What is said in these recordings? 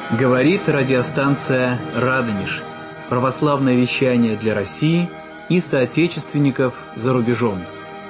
Говорит радиостанция «Радонеж». Православное вещание для России и соотечественников за рубежом.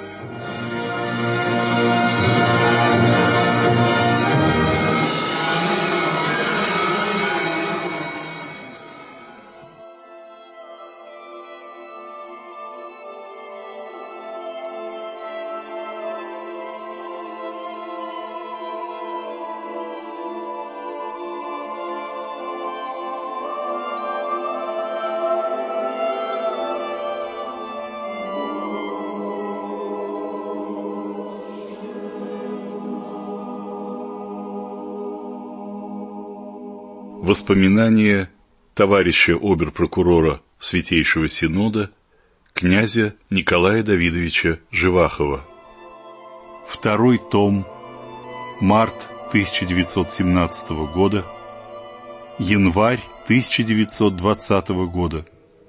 Воспоминания товарища обер-прокурора Святейшего Синода князя Николая Давидовича Живахова. Второй том. Март 1917 года. Январь 1920 года.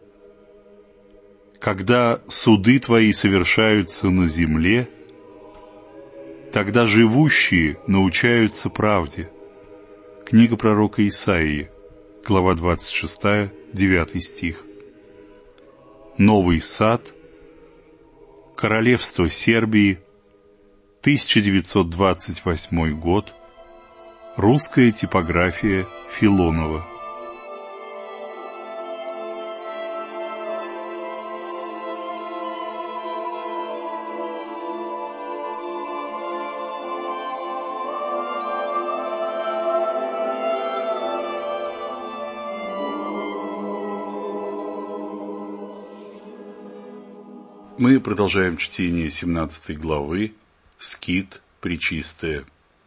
Когда суды твои совершаются на земле, тогда живущие научаются правде. Книга пророка Исаии, глава 26, 9 стих. Новый Сад, Королевство Сербии, 1928 год, русская типография Филонова. Мы продолжаем чтение 17 главы «Скит Пречистая».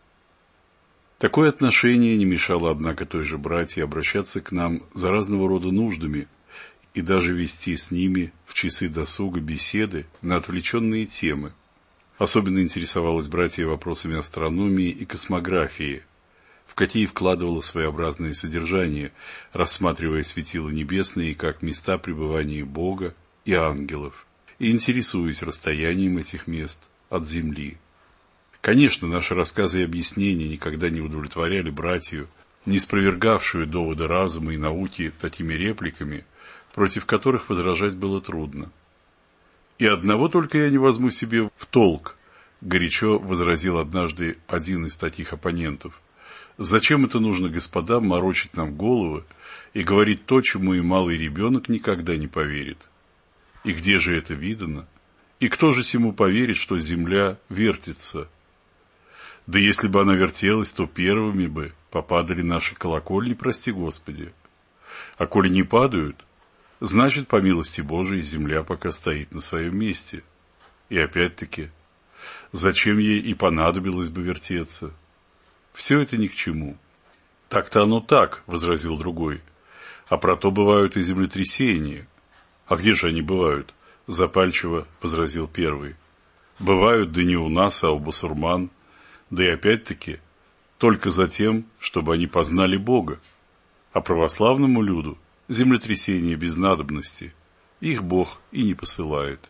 Такое отношение не мешало, однако, той же братье обращаться к нам за разного рода нуждами и даже вести с ними в часы досуга беседы на отвлеченные темы. Особенно интересовалась братья вопросами астрономии и космографии, в какие вкладывала своеобразное содержание, рассматривая светила небесные как места пребывания Бога и ангелов, и интересуясь расстоянием этих мест от Земли. Конечно, наши рассказы и объяснения никогда не удовлетворяли братью, не спровергавшую доводы разума и науки такими репликами, против которых возражать было трудно. «И одного только я не возьму себе в толк», — горячо возразил однажды один из таких оппонентов. «Зачем это нужно господам морочить нам головы и говорить то, чему и малый ребенок никогда не поверит? И где же это видано? И кто же сему поверит, что земля вертится? Да если бы она вертелась, то первыми бы попадали наши колокольни, прости Господи. А коли не падают, значит, по милости Божией, земля пока стоит на своем месте. И опять-таки, зачем ей и понадобилось бы вертеться? Все это ни к чему». «Так-то оно так», — возразил другой. «А про то бывают и землетрясения». «А где же они бывают?» — запальчиво возразил первый. «Бывают, да не у нас, а у басурман. Да и опять-таки, только за тем, чтобы они познали Бога. А православному люду землетрясения без надобности. Их Бог и не посылает».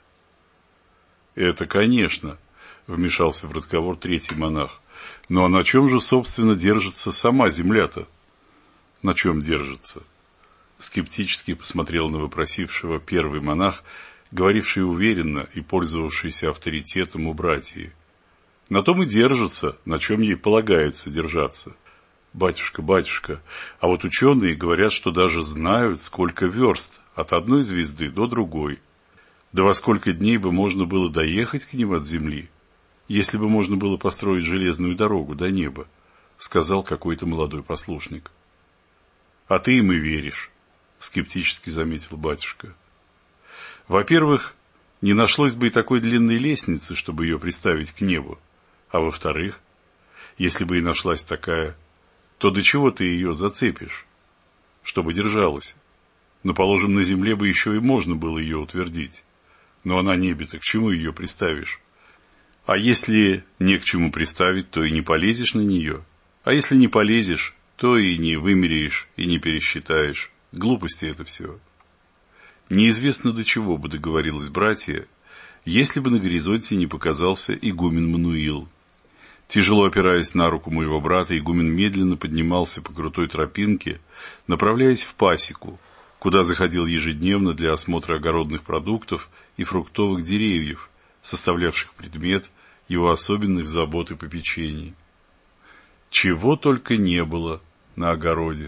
«Это, конечно», — вмешался в разговор третий монах. «Ну а на чем же, собственно, держится сама земля-то?» «На чем держится?» Скептически посмотрел на вопросившего первый монах, говоривший уверенно и пользовавшийся авторитетом у братьев. «На том и держится, на чем ей полагается держаться. Батюшка, батюшка, а вот ученые говорят, что даже знают, сколько верст от одной звезды до другой. Да во сколько дней бы можно было доехать к ним от земли, если бы можно было построить железную дорогу до неба», — сказал какой-то молодой послушник. «А ты им и веришь», — скептически заметил батюшка. «Во-первых, не нашлось бы и такой длинной лестницы, чтобы ее приставить к небу. А во-вторых, если бы и нашлась такая, то до чего ты ее зацепишь? Чтобы держалась. Но, положим, на земле бы еще и можно было ее утвердить. Но на небе-то к чему ее приставишь? А если не к чему приставить, то и не полезешь на нее. А если не полезешь, то и не вымеряешь, и не пересчитаешь. Глупости это все». Неизвестно, до чего бы договорилось братья, если бы на горизонте не показался игумен Мануил. Тяжело опираясь на руку моего брата, игумен медленно поднимался по крутой тропинке, направляясь в пасеку, куда заходил ежедневно для осмотра огородных продуктов и фруктовых деревьев, составлявших предмет его особенных забот и попечений. Чего только не было на огороде.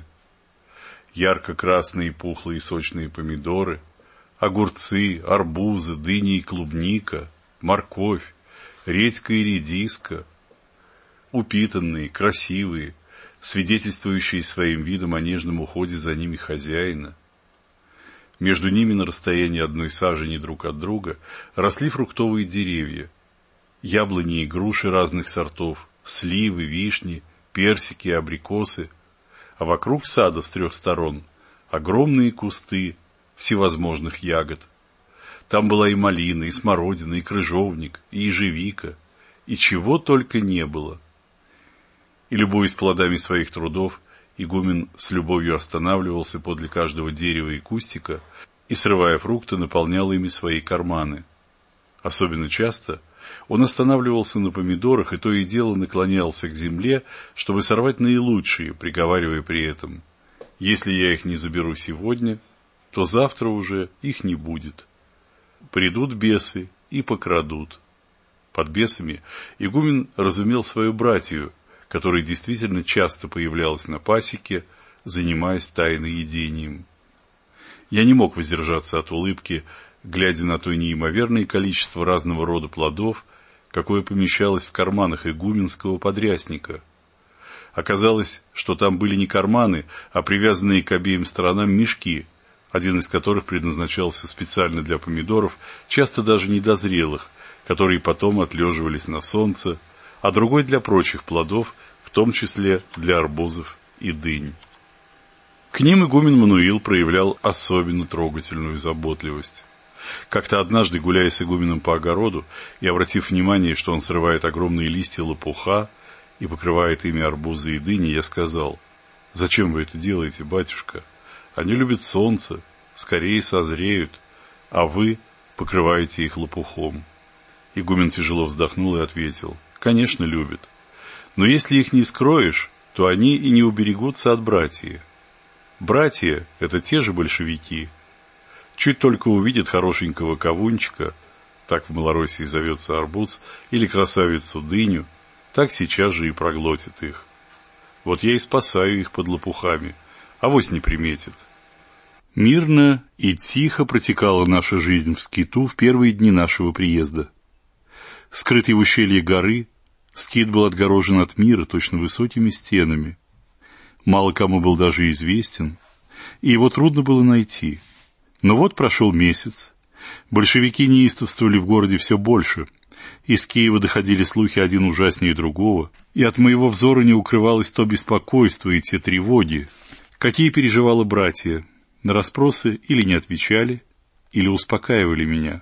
Ярко-красные пухлые сочные помидоры, огурцы, арбузы, дыни и клубника, морковь, редька и редиска, упитанные, красивые, свидетельствующие своим видом о нежном уходе за ними хозяина. Между ними на расстоянии 1 сажени друг от друга росли фруктовые деревья, яблони и груши разных сортов, сливы, вишни, персики и абрикосы, а вокруг сада с 3 сторон огромные кусты всевозможных ягод. Там была и малина, и смородина, и крыжовник, и ежевика, и чего только не было. И, любуясь плодами своих трудов, игумен с любовью останавливался подле каждого дерева и кустика и, срывая фрукты, наполнял ими свои карманы. Особенно часто он останавливался на помидорах и то и дело наклонялся к земле, чтобы сорвать наилучшие, приговаривая при этом: «Если я их не заберу сегодня, то завтра уже их не будет. Придут бесы и покрадут». Под бесами игумен разумел свою братью, которая действительно часто появлялась на пасеке, занимаясь тайноедением. Я не мог воздержаться от улыбки, глядя на то неимоверное количество разного рода плодов, какое помещалось в карманах игуменского подрясника. Оказалось, что там были не карманы, а привязанные к обеим сторонам мешки, один из которых предназначался специально для помидоров, часто даже недозрелых, которые потом отлеживались на солнце, а другой для прочих плодов, в том числе для арбузов и дынь. К ним игумен Мануил проявлял особенно трогательную заботливость. Как-то однажды, гуляя с игуменом по огороду и обратив внимание, что он срывает огромные листья лопуха и покрывает ими арбузы и дыни, я сказал: «Зачем вы это делаете, батюшка? Они любят солнце, скорее созреют, а вы покрываете их лопухом». Игумен тяжело вздохнул и ответил: «Конечно, любят. Но если их не скроешь, то они и не уберегутся от братья. Братья — это те же большевики. Чуть только увидят хорошенького кавунчика, так в Малороссии зовется арбуз, или красавицу дыню, так сейчас же и проглотят их. Вот я и спасаю их под лопухами, авось не приметят». Мирно и тихо протекала наша жизнь в скиту в первые дни нашего приезда. Скрытый в ущелье горы, скит был отгорожен от мира точно высокими стенами. Мало кому был даже известен, и его трудно было найти. Но вот прошел месяц, большевики неистовствовали в городе все больше, из Киева доходили слухи один ужаснее другого, и от моего взора не укрывалось то беспокойство и те тревоги, какие переживало братья. На расспросы или не отвечали, или успокаивали меня.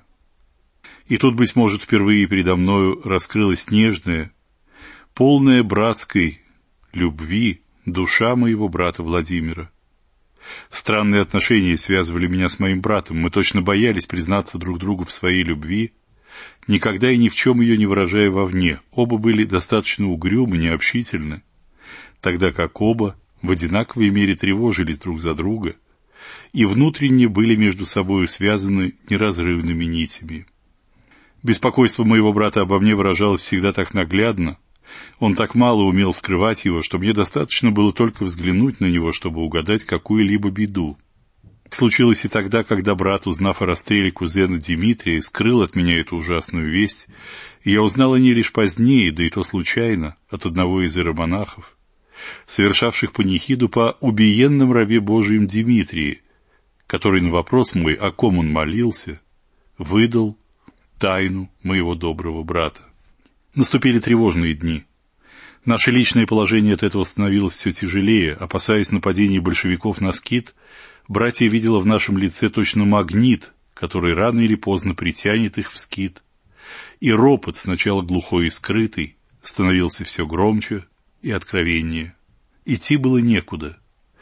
И тут, быть может, впервые передо мною раскрылась нежная, полная братской любви душа моего брата Владимира. Странные отношения связывали меня с моим братом, мы точно боялись признаться друг другу в своей любви, никогда и ни в чем ее не выражая вовне. Оба были достаточно угрюмы, необщительны, тогда как оба в одинаковой мере тревожились друг за друга и внутренне были между собою связаны неразрывными нитями. Беспокойство моего брата обо мне выражалось всегда так наглядно, он так мало умел скрывать его, что мне достаточно было только взглянуть на него, чтобы угадать какую-либо беду. Случилось и тогда, когда брат, узнав о расстреле кузена Дмитрия, скрыл от меня эту ужасную весть, и я узнал о ней лишь позднее, да и то случайно, от одного из иеромонахов, совершавших панихиду по убиенном рабе Божием Дмитрии, который на вопрос мой, о ком он молился, выдал тайну моего доброго брата. Наступили тревожные дни. Наше личное положение от этого становилось все тяжелее. Опасаясь нападений большевиков на скит, братья видела в нашем лице точно магнит, который рано или поздно притянет их в скит. И ропот, сначала глухой и скрытый, становился все громче и откровеннее. Идти было некуда.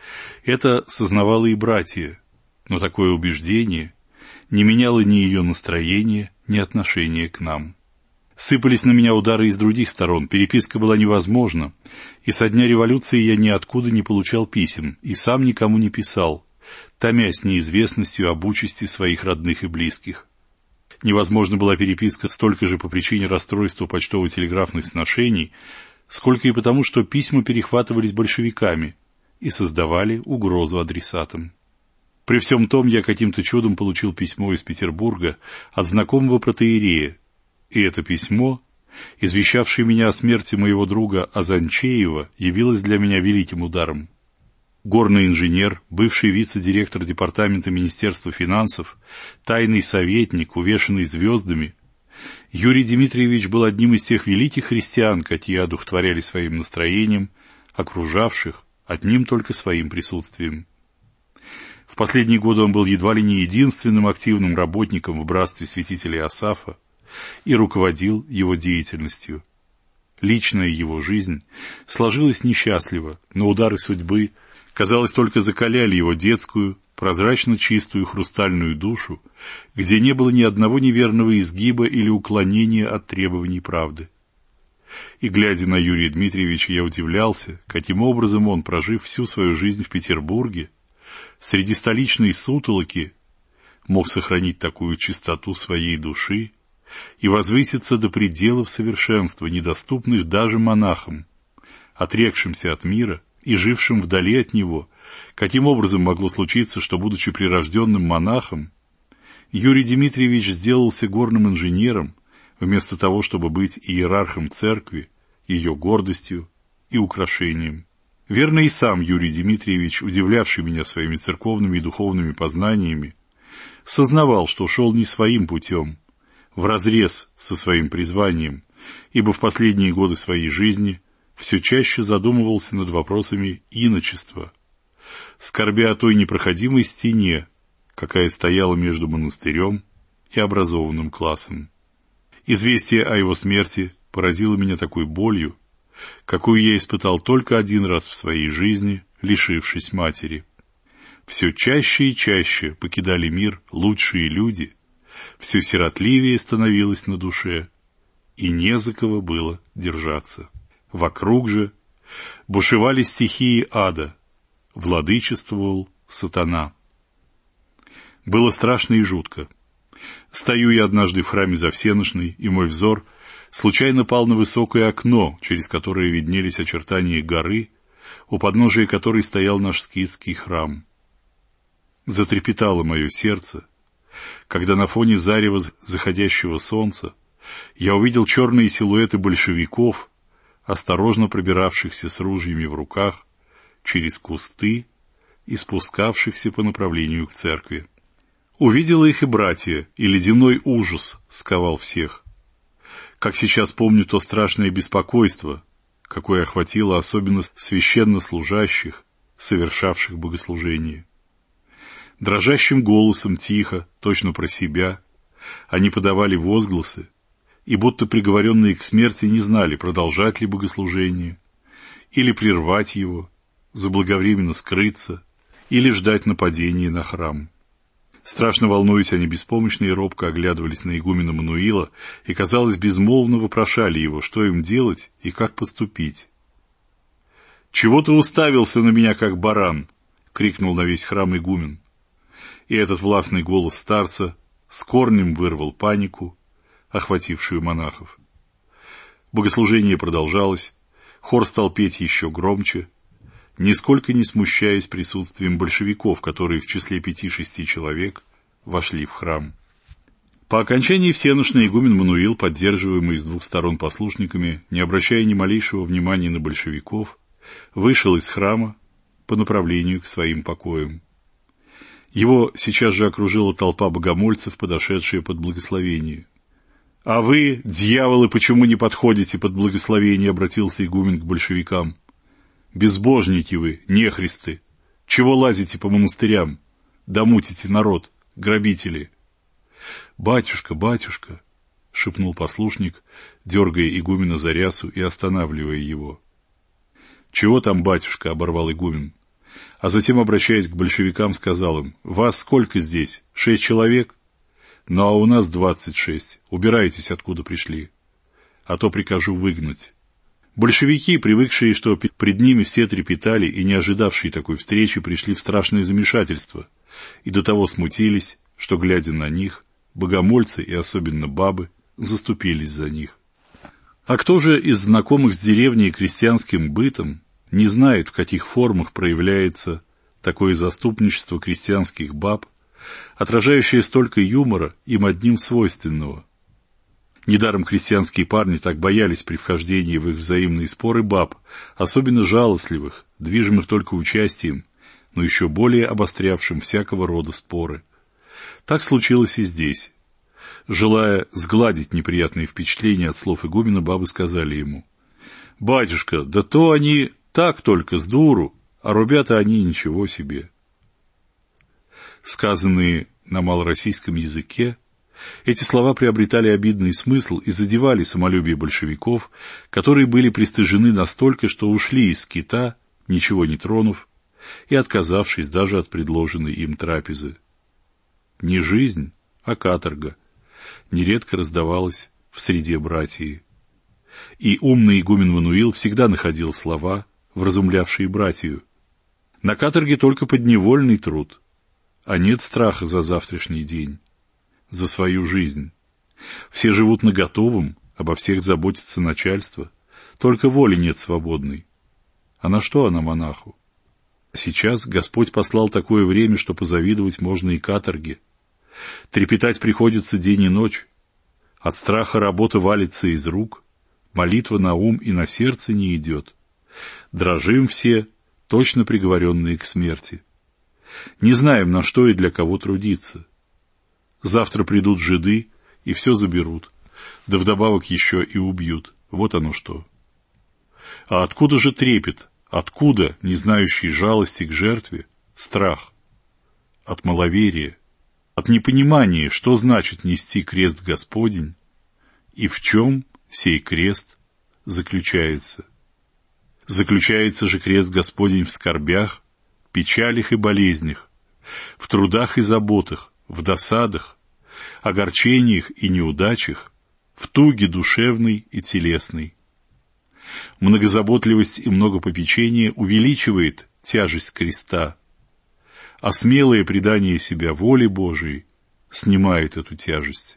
Это сознавало и братья, но такое убеждение не меняло ни ее настроения, ни отношения к нам. Сыпались на меня удары из других сторон, переписка была невозможна, и со дня революции я ниоткуда не получал писем, и сам никому не писал, томясь неизвестностью об участи своих родных и близких. Невозможна была переписка столько же по причине расстройства почтово-телеграфных сношений, сколько и потому, что письма перехватывались большевиками и создавали угрозу адресатам. При всем том я каким-то чудом получил письмо из Петербурга от знакомого протоиерея, и это письмо, извещавшее меня о смерти моего друга Азанчеева, явилось для меня великим ударом. Горный инженер, бывший вице-директор департамента Министерства финансов, тайный советник, увешанный звездами, Юрий Дмитриевич был одним из тех великих христиан, какие одухотворяли своим настроением окружавших одним только своим присутствием. В последние годы он был едва ли не единственным активным работником в братстве святителей Иосафа и руководил его деятельностью. Личная его жизнь сложилась несчастливо, но удары судьбы, казалось, только закаляли его детскую, прозрачно чистую хрустальную душу, где не было ни одного неверного изгиба или уклонения от требований правды. И, глядя на Юрия Дмитриевича, я удивлялся, каким образом он, прожив всю свою жизнь в Петербурге, среди столичной сутолоки, мог сохранить такую чистоту своей души и возвыситься до пределов совершенства, недоступных даже монахам, отрекшимся от мира и жившим вдали от него. Каким образом могло случиться, что, будучи прирожденным монахом, Юрий Дмитриевич сделался горным инженером, вместо того, чтобы быть иерархом церкви, ее гордостью и украшением? Верно, и сам Юрий Дмитриевич, удивлявший меня своими церковными и духовными познаниями, сознавал, что шел не своим путем, вразрез со своим призванием, ибо в последние годы своей жизни все чаще задумывался над вопросами иночества, скорбя о той непроходимой стене, какая стояла между монастырем и образованным классом. Известие о его смерти поразило меня такой болью, какую я испытал только один раз в своей жизни, лишившись матери. Все чаще и чаще покидали мир лучшие люди, все сиротливее становилось на душе, и не за кого было держаться. Вокруг же бушевали стихии ада, владычествовал сатана. Было страшно и жутко. Стою я однажды в храме Завсеношной, и мой взор случайно пал на высокое окно, через которое виднелись очертания горы, у подножия которой стоял наш скитский храм. Затрепетало мое сердце, когда на фоне зарева заходящего солнца я увидел черные силуэты большевиков, осторожно пробиравшихся с ружьями в руках через кусты и спускавшихся по направлению к церкви. Увидела их и братья, и ледяной ужас сковал всех. Как сейчас помню то страшное беспокойство, какое охватило особенно священнослужащих, совершавших богослужение. Дрожащим голосом, тихо, точно про себя, они подавали возгласы, и будто приговоренные к смерти не знали, продолжать ли богослужение, или прервать его, заблаговременно скрыться, или ждать нападения на храм. Страшно волнуясь, они беспомощно и робко оглядывались на игумена Мануила и, казалось, безмолвно вопрошали его, что им делать и как поступить. «Чего ты уставился на меня, как баран?» — крикнул на весь храм игумен. И этот властный голос старца с корнем вырвал панику, охватившую монахов. Богослужение продолжалось, хор стал петь еще громче, нисколько не смущаясь присутствием большевиков, которые в числе 5-6 человек вошли в храм. По окончании всенощной игумен Мануил, поддерживаемый с двух сторон послушниками, не обращая ни малейшего внимания на большевиков, вышел из храма по направлению к своим покоям. Его сейчас же окружила толпа богомольцев, подошедшая под благословение. «А вы, дьяволы, почему не подходите под благословение?» — обратился игумен к большевикам. «Безбожники вы, нехристы! Чего лазите по монастырям? Да мутите народ, грабители!» «Батюшка, батюшка!» — шепнул послушник, дергая игумена за рясу и останавливая его. «Чего там, батюшка?» — оборвал игумен. А затем, обращаясь к большевикам, сказал им: «Вас сколько здесь? 6 человек? Ну а у нас 26. Убирайтесь, откуда пришли». а то прикажу выгнать». Большевики, привыкшие, что пред ними все трепетали и не ожидавшие такой встречи, пришли в страшное замешательство и до того смутились, что, глядя на них, богомольцы и особенно бабы заступились за них. А кто же из знакомых с деревней и крестьянским бытом не знает, в каких формах проявляется такое заступничество крестьянских баб, отражающее столько юмора им одним свойственного? Недаром крестьянские парни так боялись при вхождении в их взаимные споры баб, особенно жалостливых, движимых только участием, но еще более обострявшим всякого рода споры. Так случилось и здесь. Желая сгладить неприятные впечатления от слов игумена, бабы сказали ему: «Батюшка, да то они так только с дуру, а рубята они ничего себе». Сказанные на малороссийском языке, эти слова приобретали обидный смысл и задевали самолюбие большевиков, которые были пристыжены настолько, что ушли из скита, ничего не тронув, и отказавшись даже от предложенной им трапезы. Не жизнь, а каторга нередко раздавалась в среде братьи. И умный игумен Мануил всегда находил слова, вразумлявшие братью. На каторге только подневольный труд, а нет страха за завтрашний день, за свою жизнь. Все живут наготовом, обо всех заботится начальство, только воли нет свободной. А на что она монаху? Сейчас Господь послал такое время, что позавидовать можно и каторге. Трепетать приходится день и ночь. От страха работа валится из рук, молитва на ум и на сердце не идет. Дрожим все, точно приговоренные к смерти. Не знаем, на что и для кого трудиться. Завтра придут жиды и все заберут, да вдобавок еще и убьют. Вот оно что. А откуда же трепет, откуда, не знающий жалости к жертве, страх? От маловерия, от непонимания, что значит нести крест Господень и в чем сей крест заключается. Заключается же крест Господень в скорбях, печалях и болезнях, в трудах и заботах, в досадах, огорчениях и неудачах, в туге душевной и телесной. Многозаботливость и многопопечение увеличивает тяжесть креста, а смелое предание себя воле Божией снимает эту тяжесть.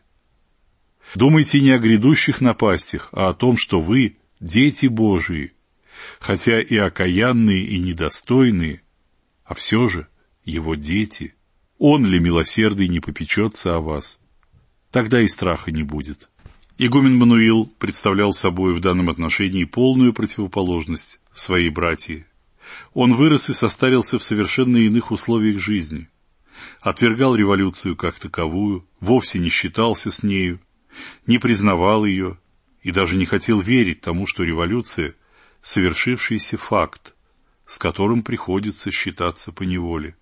Думайте не о грядущих напастях, а о том, что вы – дети Божии, хотя и окаянные и недостойные, а все же Его дети. Он ли милосердный не попечется о вас? Тогда и страха не будет. Игумен Мануил представлял собой в данном отношении полную противоположность своей братьи. Он вырос и состарился в совершенно иных условиях жизни. Отвергал революцию как таковую, вовсе не считался с нею, не признавал ее и даже не хотел верить тому, что революция – совершившийся факт, с которым приходится считаться поневоле.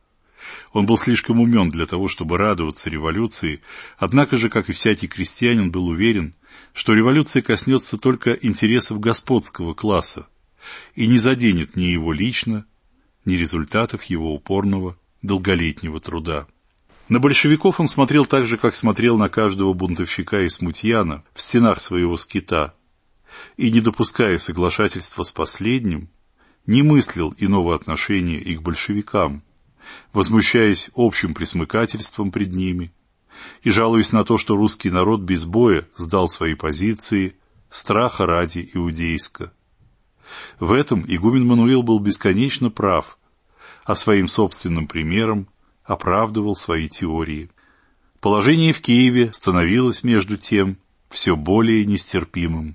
Он был слишком умен для того, чтобы радоваться революции, однако же, как и всякий крестьянин, был уверен, что революция коснется только интересов господского класса и не заденет ни его лично, ни результатов его упорного, долголетнего труда. На большевиков он смотрел так же, как смотрел на каждого бунтовщика и смутьяна в стенах своего скита, и, не допуская соглашательства с последним, не мыслил иного отношения и к большевикам, возмущаясь общим пресмыкательством пред ними и жалуясь на то, что русский народ без боя сдал свои позиции страха ради иудейска. В этом игумен Мануил был бесконечно прав, а своим собственным примером оправдывал свои теории. Положение в Киеве становилось, между тем, все более нестерпимым.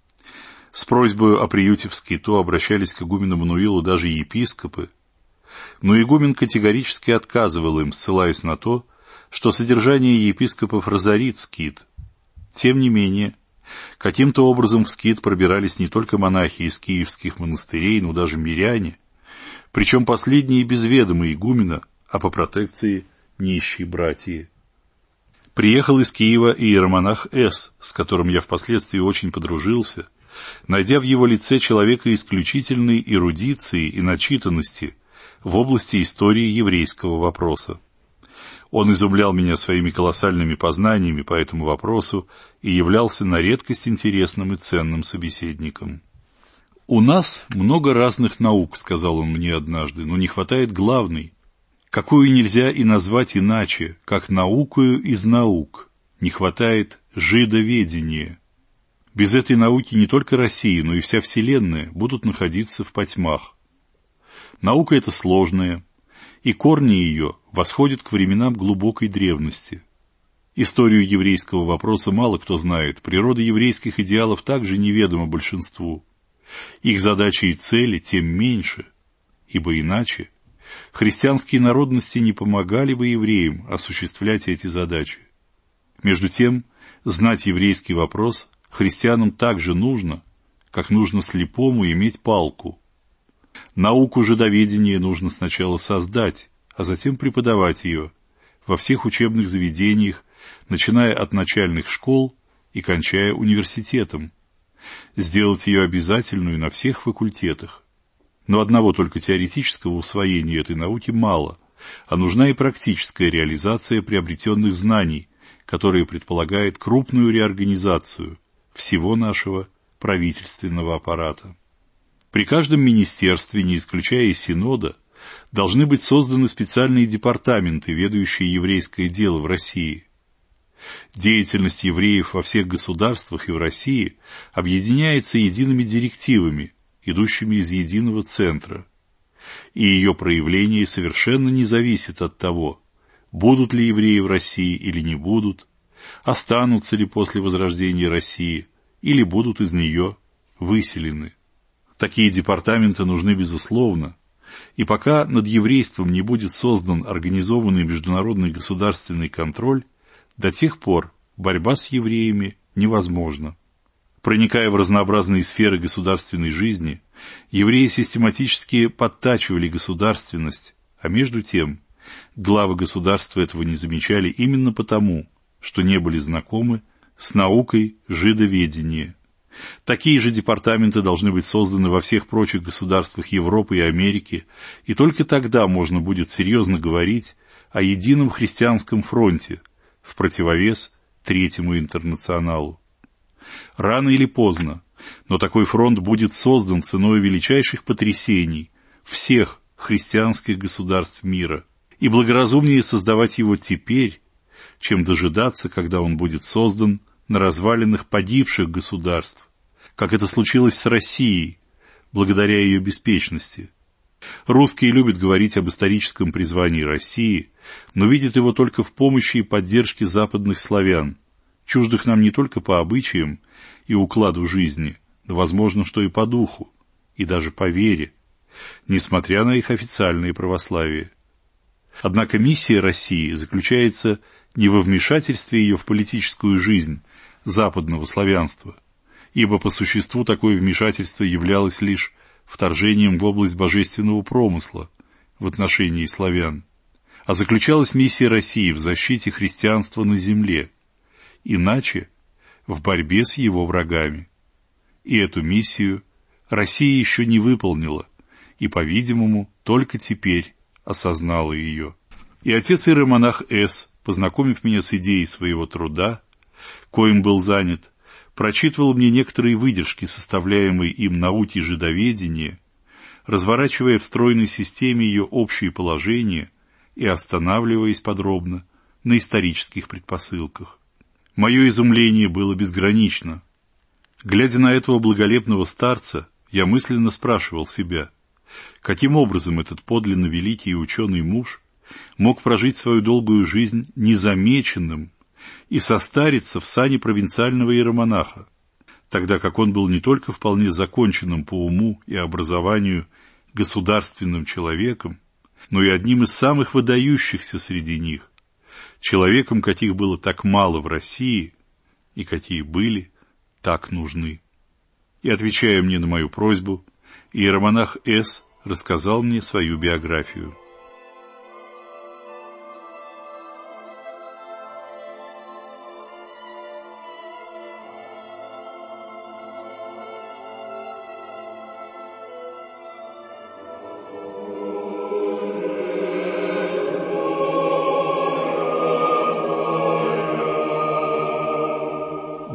С просьбой о приюте в скиту обращались к игумену Мануилу даже епископы, но игумен категорически отказывал им, ссылаясь на то, что содержание епископов разорит скит. Тем не менее, каким-то образом в скит пробирались не только монахи из киевских монастырей, но даже миряне, причем последние без ведома игумена, а по протекции нищие братья. Приехал из Киева и иеромонах С., с которым я впоследствии очень подружился, найдя в его лице человека исключительной эрудиции и начитанности в области истории еврейского вопроса. Он изумлял меня своими колоссальными познаниями по этому вопросу и являлся на редкость интересным и ценным собеседником. «У нас много разных наук», — сказал он мне однажды, — «но не хватает главной, какую нельзя и назвать иначе, как наукою из наук. Не хватает жидоведения. Без этой науки не только Россия, но и вся Вселенная будут находиться в потьмах. Наука эта сложная, и корни ее восходят к временам глубокой древности. Историю еврейского вопроса мало кто знает, природа еврейских идеалов также неведома большинству. Их задачи и цели тем меньше, ибо иначе христианские народности не помогали бы евреям осуществлять эти задачи. Между тем, знать еврейский вопрос христианам так же нужно, как нужно слепому иметь палку. Науку жидоведения нужно сначала создать, а затем преподавать ее во всех учебных заведениях, начиная от начальных школ и кончая университетом. Сделать ее обязательную на всех факультетах. Но одного только теоретического усвоения этой науки мало, а нужна и практическая реализация приобретенных знаний, которая предполагает крупную реорганизацию всего нашего правительственного аппарата. При каждом министерстве, не исключая и Синода, должны быть созданы специальные департаменты, ведающие еврейское дело в России. Деятельность евреев во всех государствах и в России объединяется едиными директивами, идущими из единого центра, и ее проявление совершенно не зависит от того, будут ли евреи в России или не будут, останутся ли после возрождения России или будут из нее выселены. Такие департаменты нужны безусловно, и пока над еврейством не будет создан организованный международный государственный контроль, до тех пор борьба с евреями невозможна. Проникая в разнообразные сферы государственной жизни, евреи систематически подтачивали государственность, а между тем главы государства этого не замечали именно потому, что не были знакомы с наукой жидоведения. Такие же департаменты должны быть созданы во всех прочих государствах Европы и Америки, и только тогда можно будет серьезно говорить о едином христианском фронте в противовес Третьему интернационалу. Рано или поздно, но такой фронт будет создан ценой величайших потрясений всех христианских государств мира, и благоразумнее создавать его теперь, чем дожидаться, когда он будет создан на развалинах погибших государств, как это случилось с Россией, благодаря ее беспечности. Русские любят говорить об историческом призвании России, но видят его только в помощи и поддержке западных славян, чуждых нам не только по обычаям и укладу жизни, но, возможно, что и по духу, и даже по вере, несмотря на их официальное православие. Однако миссия России заключается не во вмешательстве ее в политическую жизнь западного славянства, ибо по существу такое вмешательство являлось лишь вторжением в область божественного промысла в отношении славян, а заключалась миссия России в защите христианства на земле, иначе в борьбе с его врагами. И эту миссию Россия еще не выполнила, и, по-видимому, только теперь осознала ее. И отец иеромонах С., познакомив меня с идеей своего труда, коим был занят, прочитывал мне некоторые выдержки, составляемые им науки жидоведения, разворачивая в стройной системе ее общие положения и останавливаясь подробно на исторических предпосылках. Мое изумление было безгранично. Глядя на этого благолепного старца, я мысленно спрашивал себя, каким образом этот подлинно великий и ученый муж мог прожить свою долгую жизнь незамеченным и состариться в сане провинциального иеромонаха, тогда как он был не только вполне законченным по уму и образованию государственным человеком, но и одним из самых выдающихся среди них, человеком, каких было так мало в России и какие были так нужны. И, отвечая мне на мою просьбу, иеромонах С. рассказал мне свою биографию.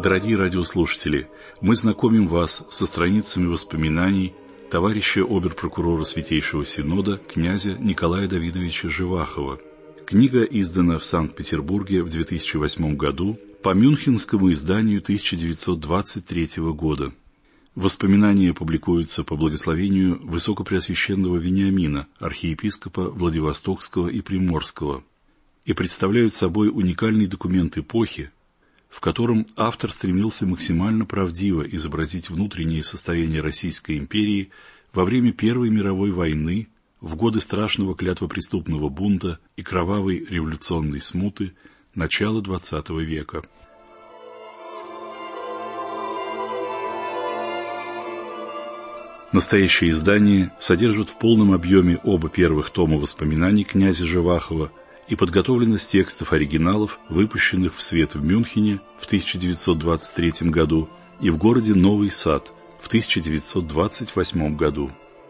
Дорогие радиослушатели, мы знакомим вас со страницами воспоминаний товарища обер-прокурора Святейшего Синода князя Николая Давидовича Живахова. Книга издана в Санкт-Петербурге в 2008 году по мюнхенскому изданию 1923 года. Воспоминания публикуются по благословению Высокопреосвященного Вениамина, архиепископа Владивостокского и Приморского, и представляют собой уникальный документ эпохи, в котором автор стремился максимально правдиво изобразить внутреннее состояние Российской империи во время Первой мировой войны, в годы страшного клятвопреступного бунта и кровавой революционной смуты начала XX века. Настоящее издание содержит в полном объеме оба первых тома воспоминаний князя Живахова и подготовлено с текстов оригиналов, выпущенных в свет в Мюнхене в 1923 году и в городе Новый Сад в 1928 году.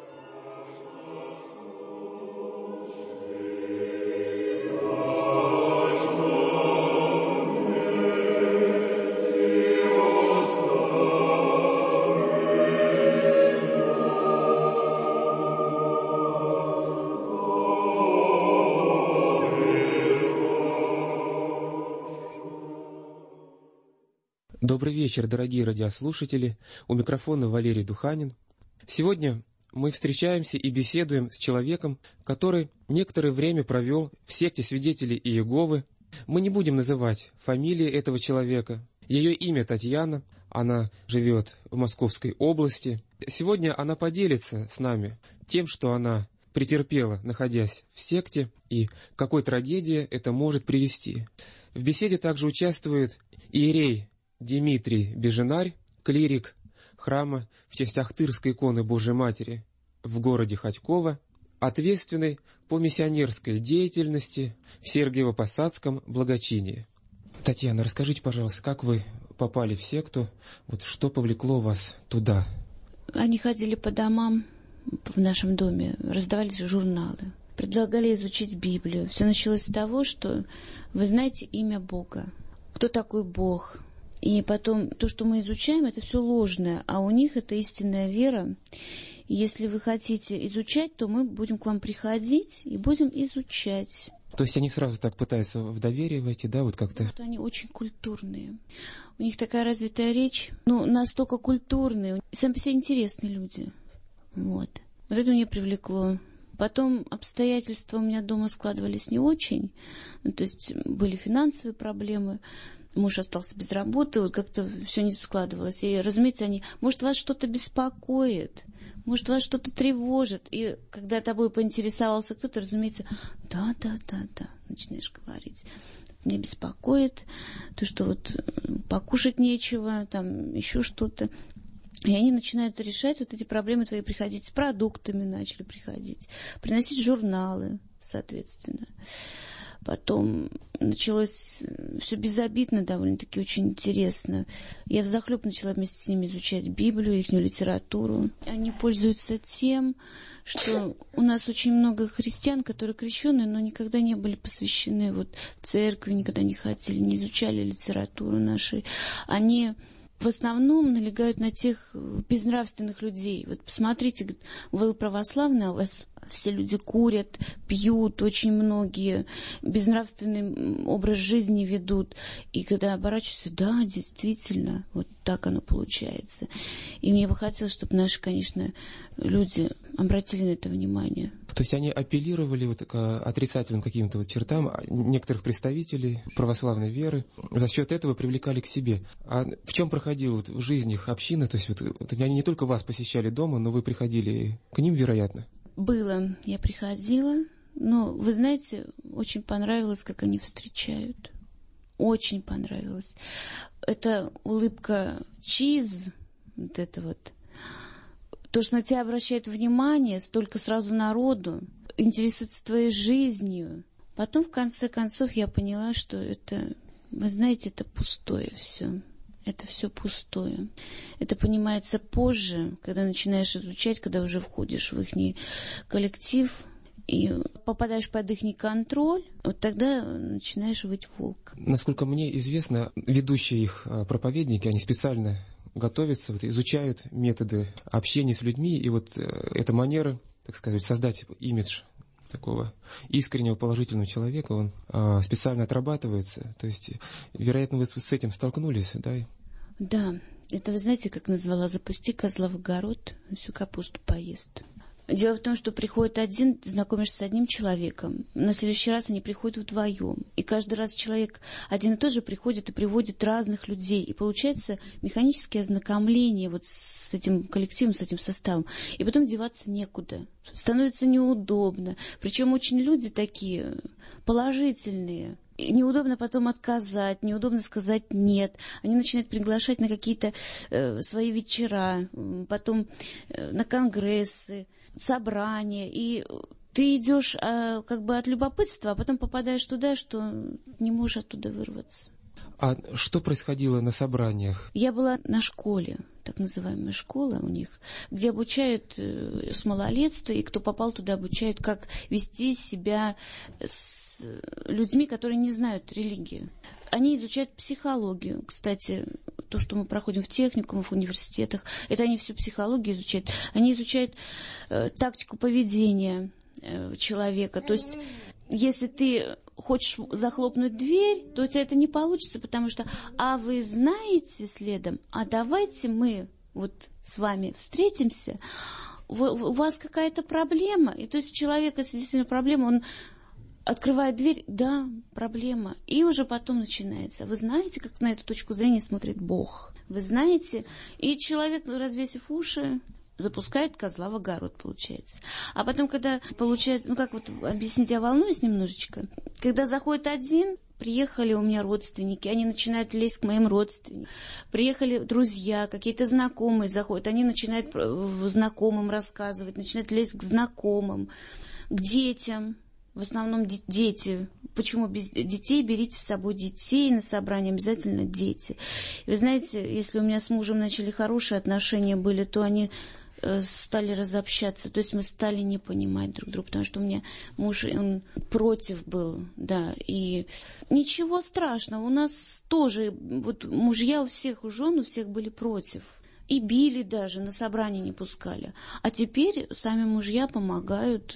Добрый вечер, дорогие радиослушатели. У микрофона Валерий Духанин. Сегодня мы встречаемся и беседуем с человеком, который некоторое время провел в секте свидетелей Иеговы. Мы не будем называть фамилии этого человека. Ее имя Татьяна, она живет в Московской области. Сегодня она поделится с нами тем, что она претерпела, находясь в секте, и к какой трагедии это может привести. В беседе также участвует иерей Дмитрий Беженарь, клирик храма в честь Ахтырской иконы Божией Матери в городе Хотьково, ответственный по миссионерской деятельности в Сергиево-Посадском благочинии. Татьяна, расскажите, пожалуйста, как вы попали в секту, вот что повлекло вас туда? Они ходили по домам в нашем доме, раздавались журналы, предлагали изучить Библию. Все началось с того, что вы знаете имя Бога. Кто такой Бог? И потом то, что мы изучаем, это все ложное, а у них это истинная вера. И если вы хотите изучать, то мы будем к вам приходить и будем изучать. То есть они сразу так пытаются в доверие войти, да, вот как-то? Вот они очень культурные. У них такая развитая речь, настолько культурные, сами по себе интересные люди. Вот это меня привлекло. Потом обстоятельства у меня дома складывались не очень, то есть были финансовые проблемы. Муж остался без работы, вот как-то все не складывалось. И, разумеется, может, вас что-то беспокоит, может, вас что-то тревожит. И когда тобой поинтересовался кто-то, разумеется, да, начинаешь говорить. Меня беспокоит то, что вот покушать нечего, там еще что-то. И они начинают решать вот эти проблемы твои, приходить с продуктами, начали приходить, приносить журналы, соответственно. Потом началось все безобидно, довольно-таки очень интересно. Я взахлеб начала вместе с ними изучать Библию, их литературу. Они пользуются тем, что у нас очень много христиан, которые крещеные, но никогда не были посвящены в церкви, никогда не ходили, не изучали литературу нашу. Они в основном налегают на тех безнравственных людей. Вот посмотрите, вы православные, у вас все люди курят, пьют, очень многие безнравственный образ жизни ведут. И когда оборачиваются, да, действительно, вот так оно получается. И мне бы хотелось, чтобы наши, конечно, люди обратили на это внимание. То есть они апеллировали к отрицательным каким-то чертам некоторых представителей православной веры, за счет этого привлекали к себе. А в чем проходила в жизни их община? То есть они не только вас посещали дома, но вы приходили к ним, вероятно? Было. Я приходила, но, вы знаете, очень понравилось, как они встречают. Очень понравилось. Это улыбка чиз, вот это вот. То, что на тебя обращает внимание, столько сразу народу, интересуется твоей жизнью. Потом, в конце концов, я поняла, что это, вы знаете, это пустое все. Это все пустое. Это понимается позже, когда начинаешь изучать, когда уже входишь в их коллектив. и попадаешь под их контроль, вот тогда начинаешь выть волк. Насколько мне известно, ведущие их проповедники, они специально готовятся, вот, изучают методы общения с людьми, и вот эта манера, так сказать, создать имидж такого искреннего положительного человека, он специально отрабатывается. То есть, вероятно, вы с этим столкнулись, да? Да, это вы знаете, как назвала: запусти козла в огород, всю капусту поест. Дело в том, что приходит один, ты знакомишься с одним человеком, на следующий раз они приходят вдвоем. И каждый раз человек один и тот же приходит и приводит разных людей. И получается механическое ознакомление вот с этим коллективом, с этим составом. И потом деваться некуда. Становится неудобно. Причем очень люди такие положительные. И неудобно потом отказать, неудобно сказать «нет». Они начинают приглашать на какие-то свои вечера, потом на конгрессы, собрания. И ты идешь как бы от любопытства, а потом попадаешь туда, что не можешь оттуда вырваться. А что происходило на собраниях? Я была на школе, так называемая школа у них, где обучают с малолетства, и кто попал туда, обучают, как вести себя с людьми, которые не знают религию. Они изучают психологию. Кстати, то, что мы проходим в техникумах, в университетах, это они всю психологию изучают. Они изучают тактику поведения человека. То есть, если ты хочешь захлопнуть дверь, то у тебя это не получится, потому что, а вы знаете следом, а давайте мы вот с вами встретимся, у вас какая-то проблема, и то есть у человека, если действительно проблема, он открывает дверь, да, проблема, и уже потом начинается. Вы знаете, как на эту точку зрения смотрит Бог? Вы знаете? И человек, развесив уши, запускает козла в огород, получается. А потом, когда получается, ну как вот объяснить, я волнуюсь немножечко. Когда заходит один, приехали у меня родственники, они начинают лезть к моим родственникам. Приехали друзья, какие-то знакомые заходят, они начинают знакомым рассказывать, начинают лезть к знакомым, к детям. В основном дети. Почему без детей? Берите с собой детей на собрание, обязательно дети. И вы знаете, если у меня с мужем начали хорошие отношения были, то они стали разобщаться. То есть мы стали не понимать друг друга, потому что у меня муж, он против был, да. И ничего страшного, у нас тоже, вот мужья у всех, у жен у всех были против. И били даже, на собрание не пускали. А теперь сами мужья помогают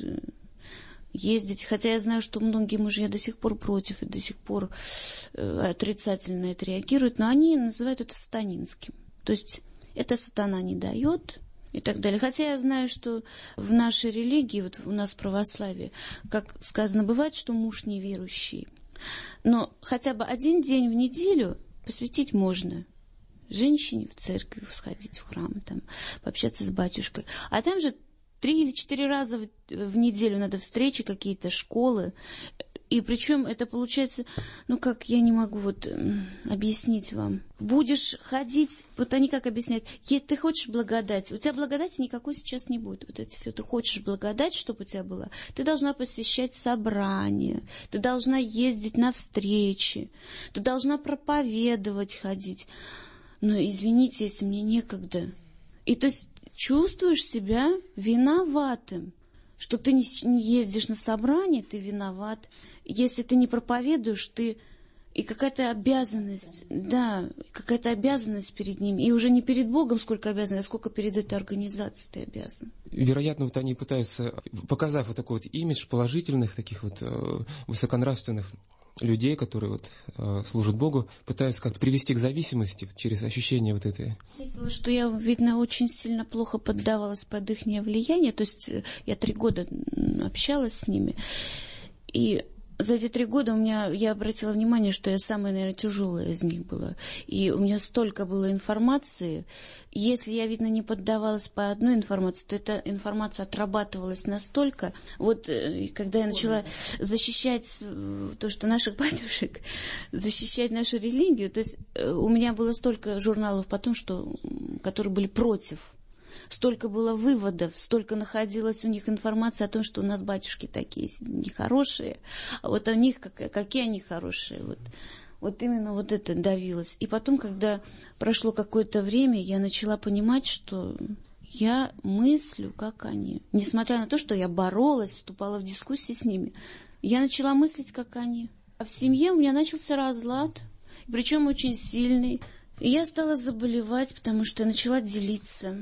ездить, хотя я знаю, что многие мужья до сих пор против и до сих пор отрицательно на это реагируют, но они называют это сатанинским. То есть это сатана не дает и так далее. Хотя я знаю, что в нашей религии, вот у нас в православии, как сказано, бывает, что муж неверующий. Но хотя бы один день в неделю посвятить можно женщине в церковь, сходить в храм, там, пообщаться с батюшкой. А там же 3 или 4 раза в неделю надо встречи, какие-то школы. И причем это получается, ну как, я не могу вот объяснить вам. Будешь ходить, вот они как объясняют, если ты хочешь благодать, у тебя благодати никакой сейчас не будет. Вот если ты хочешь благодать, чтобы у тебя была, ты должна посещать собрания, ты должна ездить на встречи, ты должна проповедовать, ходить. Но извините, если мне некогда. И то есть чувствуешь себя виноватым, что ты не ездишь на собрание, ты виноват. Если ты не проповедуешь, ты... И какая-то обязанность, да, какая-то обязанность перед ними. И уже не перед Богом сколько обязанность, а сколько перед этой организацией ты обязан. Вероятно, вот они пытаются, показав вот такой вот имидж положительных, таких вот высоконравственных людей, которые вот служат Богу, пытаются как-то привести к зависимости через ощущение вот этой. Я что я, видно, очень сильно плохо поддавалась под их влияние. То есть я 3 года общалась с ними. И за эти 3 года я обратила внимание, что я самая, наверное, тяжелая из них была. И у меня столько было информации. Если я, видно, не поддавалась по одной информации, то эта информация отрабатывалась настолько. Вот когда я начала защищать то, что наших батюшек, защищать нашу религию, то есть у меня было столько журналов потом, которые были против. Столько было выводов, столько находилось у них информации о том, что у нас батюшки такие нехорошие, а вот у них какие они хорошие. Вот именно вот это давилось. И потом, когда прошло какое-то время, я начала понимать, что Я мыслю, как они. Несмотря на то, что я боролась, вступала в дискуссии с ними, я начала мыслить, как они. А в семье у меня начался разлад, причем очень сильный. И я стала заболевать, потому что я начала делиться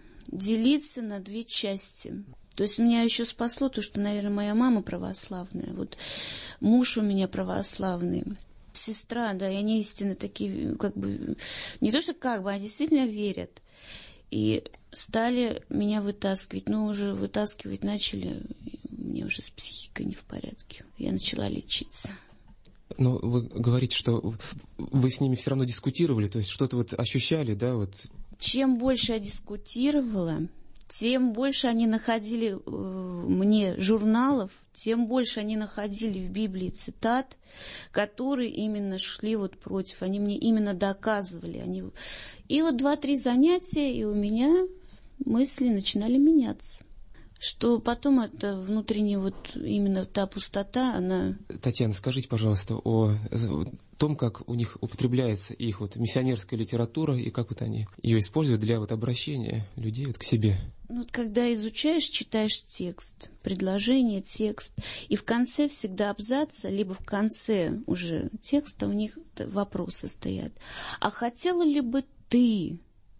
на две части. То есть меня еще спасло то, что, наверное, моя мама православная, вот муж у меня православный, сестра, да, и они истинно такие, как бы, не то что как бы, а действительно верят. И стали меня вытаскивать, но уже вытаскивать начали, мне уже с психикой не в порядке. Я начала лечиться. Но вы говорите, что вы с ними все равно дискутировали, то есть что-то вот ощущали, да? Вот. Чем больше я дискутировала, тем больше они находили мне журналов, тем больше они находили в Библии цитат, которые именно шли вот против, они мне именно доказывали. И вот 2-3 занятия, и у меня мысли начинали меняться. Что потом это внутренняя вот именно та пустота, она... Татьяна, скажите, пожалуйста, о том, как у них употребляется их вот миссионерская литература и как вот они ее используют для вот обращения людей вот к себе. Ну, вот когда изучаешь, читаешь текст, предложение, текст, и в конце всегда абзаца, либо в конце уже текста у них вопросы стоят. А хотела ли бы ты,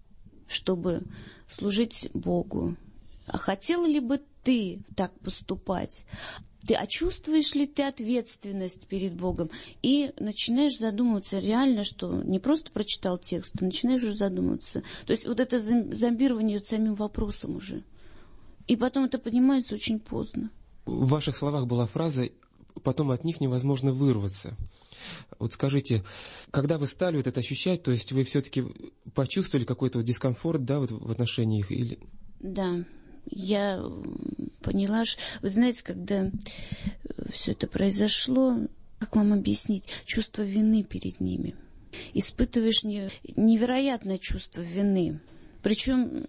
чтобы служить Богу? А хотела ли бы ты так поступать? А чувствуешь ли ты ответственность перед Богом? И начинаешь задумываться реально, что не просто прочитал текст, а начинаешь уже задумываться. То есть вот это зомбирование самим вопросом уже. И потом это понимается очень поздно. В ваших словах была фраза «потом от них невозможно вырваться». Вот скажите, когда вы стали вот это ощущать, то есть вы все-таки почувствовали какой-то вот дискомфорт, да, вот в отношении их? Или... Да. Я поняла, что, вы знаете, когда все это произошло, как вам объяснить, чувство вины перед ними. Испытываешь невероятное чувство вины. Причем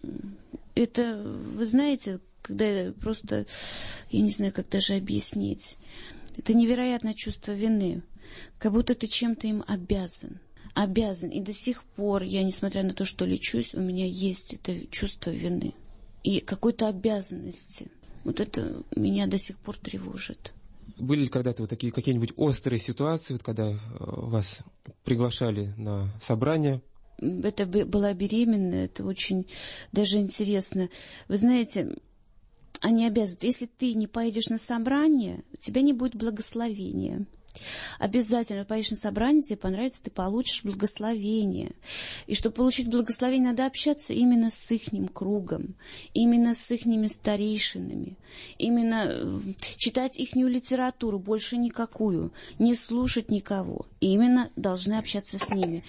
это, вы знаете, когда просто, я не знаю, как даже объяснить, это невероятное чувство вины, как будто ты чем-то им обязан. И до сих пор я, несмотря на то, что лечусь, у меня есть это чувство вины. И какой-то обязанности. Вот это меня до сих пор тревожит. Были ли когда-то вот такие какие-нибудь острые ситуации, вот когда вас приглашали на собрание? Это была беременная, это очень даже интересно. Вы знаете, они обязывают, если ты не поедешь на собрание, у тебя не будет благословения. Обязательно поедешь на собрание, тебе понравится, ты получишь благословение. И чтобы получить благословение, надо общаться именно с ихним кругом, именно с ихними старейшинами, именно читать ихнюю литературу, больше никакую, не слушать никого. И именно должны общаться с ними.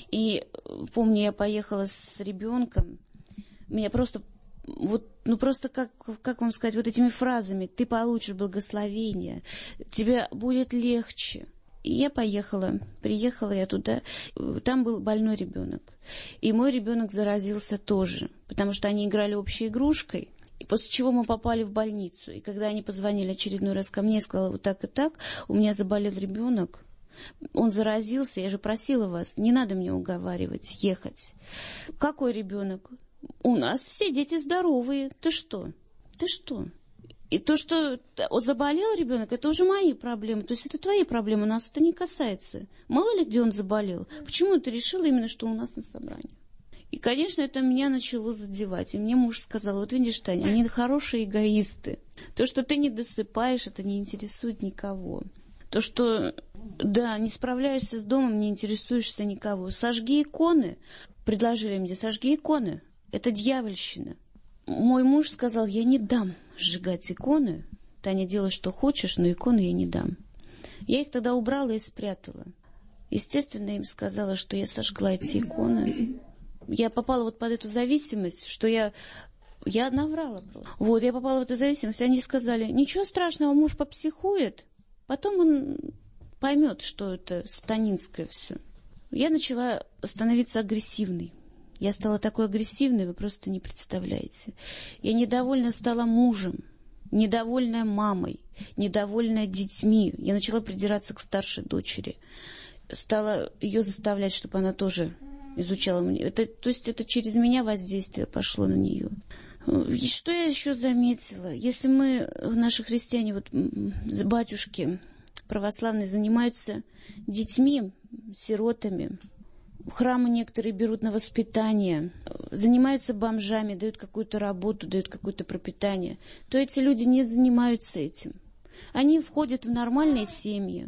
И помню, я поехала с ребенком, меня просто... Вот, ну просто как вам сказать, вот этими фразами: ты получишь благословение, тебе будет легче. И я приехала я туда, там был больной ребенок. И мой ребенок заразился тоже, потому что они играли общей игрушкой. И после чего мы попали в больницу. И когда они позвонили очередной раз ко мне, я сказала: вот так и так, у меня заболел ребенок. Он заразился, я же просила вас, не надо мне уговаривать ехать. Какой ребенок? У нас все дети здоровые. Ты что? И то, что заболел ребенок, это уже мои проблемы. То есть это твои проблемы, нас это не касается. Мало ли где он заболел. Почему ты решила именно, что у нас на собрании? И, конечно, это меня начало задевать. И мне муж сказал: вот видишь, Таня, они хорошие эгоисты. То, что ты не досыпаешь, это не интересует никого. То, что, да, не справляешься с домом, не интересуешься никого. Сожги иконы. Предложили мне: сожги иконы. Это дьявольщина. Мой муж сказал: я не дам сжигать иконы. Таня, делай, что хочешь, но иконы я не дам. Я их тогда убрала и спрятала. Естественно, им сказала, что я сожгла эти иконы. Я попала вот под эту зависимость, что я наврала просто. Вот, я попала в эту зависимость. Они сказали: ничего страшного, муж попсихует. Потом он поймет, что это сатанинское все. Я начала становиться агрессивной. Я стала такой агрессивной, вы просто не представляете. Я недовольна стала мужем, недовольная мамой, недовольная детьми. Я начала придираться к старшей дочери. Стала ее заставлять, чтобы она тоже изучала. То есть это через меня воздействие пошло на нее. И что я еще заметила? Если наши христиане, вот батюшки православные, занимаются детьми, сиротами, храмы некоторые берут на воспитание, занимаются бомжами, дают какую-то работу, дают какое-то пропитание, то эти люди не занимаются этим. Они входят в нормальные семьи,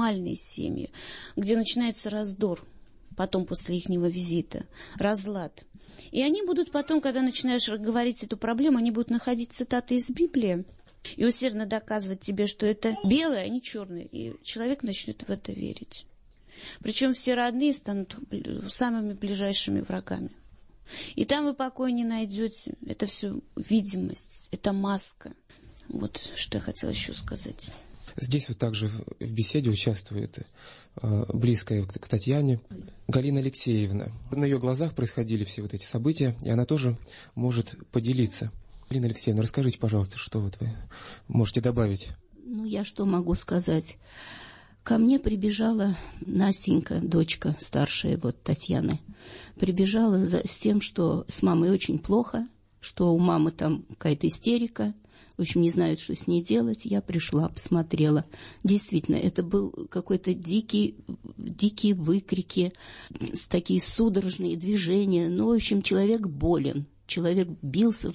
где начинается раздор, потом после ихнего визита, разлад. И они будут потом, когда начинаешь говорить эту проблему, они будут находить цитаты из Библии и усердно доказывать тебе, что это белое, а не черное. И человек начнет в это верить. Причем все родные станут самыми ближайшими врагами. И там вы покоя не найдете. Это все видимость, это маска. Вот что я хотела еще сказать. Здесь вот также в беседе участвует близкая к Татьяне Галина Алексеевна. На ее глазах происходили все вот эти события, и она тоже может поделиться. Галина Алексеевна, расскажите, пожалуйста, что вот вы можете добавить? Я что могу сказать? Ко мне прибежала Настенька, дочка старшая вот Татьяны. Прибежала с тем, что с мамой очень плохо, что у мамы там какая-то истерика. В общем, не знают, что с ней делать. Я пришла, посмотрела. Действительно, это был какой-то дикие выкрики, такие судорожные движения. В общем, человек болен. Человек бился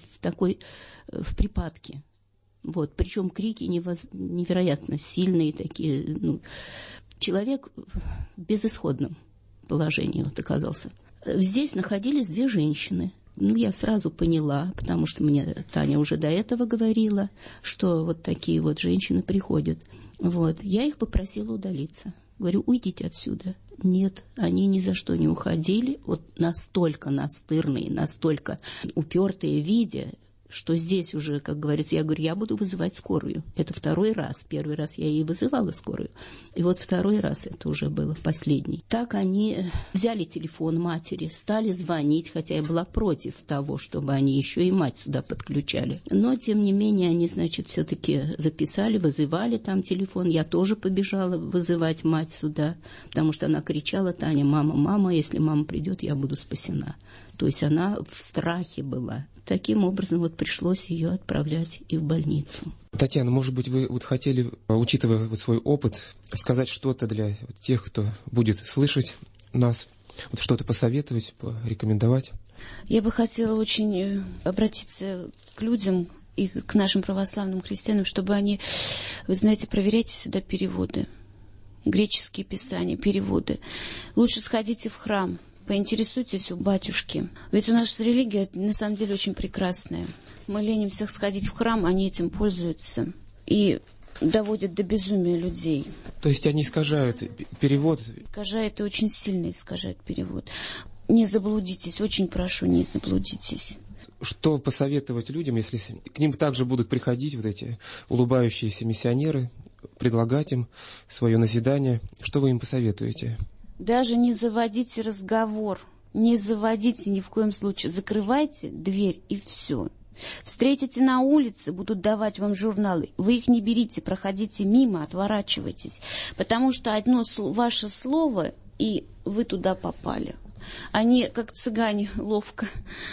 в припадке. Вот. Причем крики невероятно сильные такие. Человек в безысходном положении вот оказался. Здесь находились две женщины. Я сразу поняла, потому что мне Таня уже до этого говорила, что вот такие вот женщины приходят. Вот. Я их попросила удалиться. Говорю, уйдите отсюда. Нет, они ни за что не уходили. Вот настолько настырные, настолько упертые, видя, что здесь уже, как говорится, я говорю, я буду вызывать скорую. Это второй раз. Первый раз я и вызывала скорую. И вот второй раз это уже было, последний. Так они взяли телефон матери, стали звонить, хотя я была против того, чтобы они еще и мать сюда подключали. Но, тем не менее, они, значит, все-таки записали, вызывали там телефон. Я тоже побежала вызывать мать сюда, потому что она кричала, Таня, мама, если мама придет, я буду спасена. То есть она в страхе была. Таким образом, вот пришлось ее отправлять и в больницу. Татьяна, может быть, вы вот хотели, учитывая вот свой опыт, сказать что-то для тех, кто будет слышать нас, вот что-то посоветовать, порекомендовать? Я бы хотела очень обратиться к людям и к нашим православным христианам, чтобы они, вы знаете, проверяйте всегда переводы, греческие писания, переводы. Лучше сходите в храм. Поинтересуйтесь у батюшки. Ведь у нас религия на самом деле очень прекрасная. Мы ленимся сходить в храм, они этим пользуются и доводят до безумия людей. То есть они искажают перевод? Искажают и очень сильно искажают перевод. Не заблудитесь, очень прошу, не заблудитесь. Что посоветовать людям, если к ним также будут приходить вот эти улыбающиеся миссионеры, предлагать им свое назидание? Что вы им посоветуете? Даже не заводите разговор, не заводите ни в коем случае. Закрывайте дверь и все. Встретите на улице, будут давать вам журналы. Вы их не берите, проходите мимо, отворачивайтесь. Потому что одно ваше слово, и вы туда попали. Они, как цыгане, ловко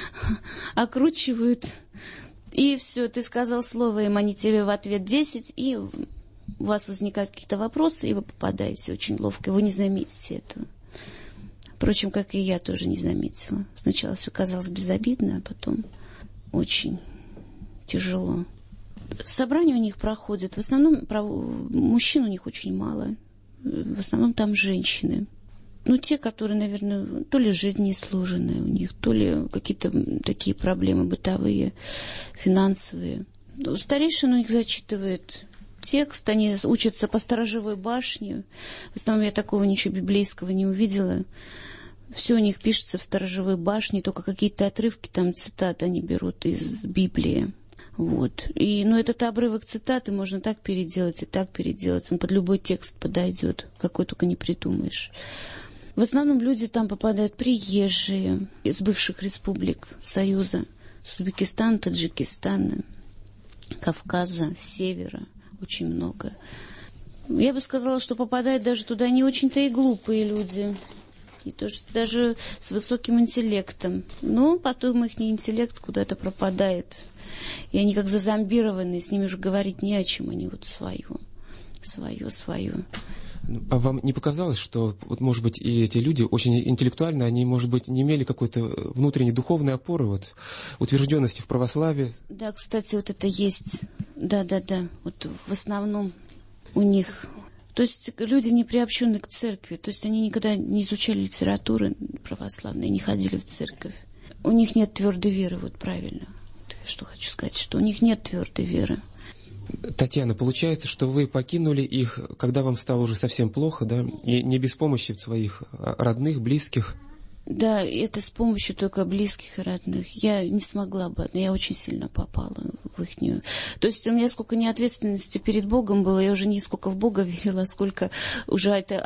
окручивают. И все, ты сказал слово им, они тебе в ответ 10, и у вас возникают какие-то вопросы, и вы попадаете очень ловко, и вы не заметите этого. Впрочем, как и я тоже не заметила. Сначала все казалось безобидно, а потом очень тяжело. Собрания у них проходят. В основном мужчин у них очень мало. В основном там женщины. Те, которые, наверное, то ли жизнь не сложенная у них, то ли какие-то такие проблемы бытовые, финансовые. Старейшина у них зачитывает текст, они учатся по сторожевой башне. В основном я такого ничего библейского не увидела. Все у них пишется в сторожевой башне, только какие-то отрывки, там цитаты они берут из Библии. Вот. И, этот обрывок цитаты можно так переделать и так переделать. Он под любой текст подойдет, какой только не придумаешь. В основном люди там попадают приезжие из бывших республик Союза, с Узбекистана, Таджикистана, Кавказа, Севера. Очень много. Я бы сказала, что попадают даже туда не очень-то и глупые люди. И тоже даже с высоким интеллектом. Но потом их интеллект куда-то пропадает. И они как зазомбированные, с ними уже говорить не о чем, они вот свое. А вам не показалось, что, вот, может быть, и эти люди очень интеллектуально, они, может быть, не имели какой-то внутренней духовной опоры, вот, утвержденности в православии? Да, кстати, вот это есть. Да. Вот в основном у них... То есть люди не приобщены к церкви, то есть они никогда не изучали литературы православной, не ходили в церковь. У них нет твердой веры, вот правильно. Вот я что хочу сказать, что у них нет твердой веры. Татьяна, получается, что вы покинули их, когда вам стало уже совсем плохо, да, и не без помощи своих родных, близких? Да, это с помощью только близких и родных. Я не смогла бы, я очень сильно попала в ихнюю. То есть у меня сколько неответственности перед Богом было, я уже не сколько в Бога верила, сколько уже это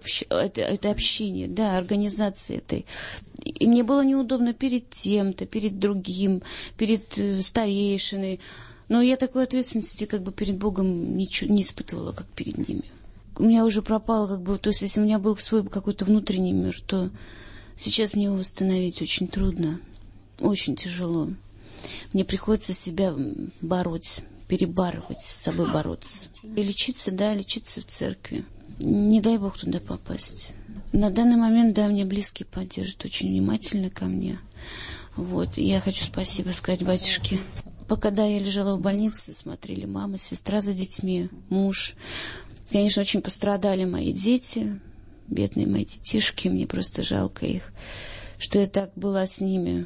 общение, да, организация этой. И мне было неудобно перед тем-то, перед другим, перед старейшиной. Но я такой ответственности как бы перед Богом ничего не испытывала, как перед ними. У меня уже пропало как бы, то есть если у меня был свой какой-то внутренний мир, то сейчас мне его восстановить очень трудно, очень тяжело. Мне приходится себя бороть, перебарывать, с собой бороться. И лечиться в церкви. Не дай Бог туда попасть. На данный момент, да, мне близкие поддерживают очень внимательно ко мне. Вот, и я хочу спасибо сказать батюшке. Пока, да, я лежала в больнице, смотрели мама, сестра за детьми, муж. Конечно, очень пострадали мои дети, бедные мои детишки, мне просто жалко их, что я так была с ними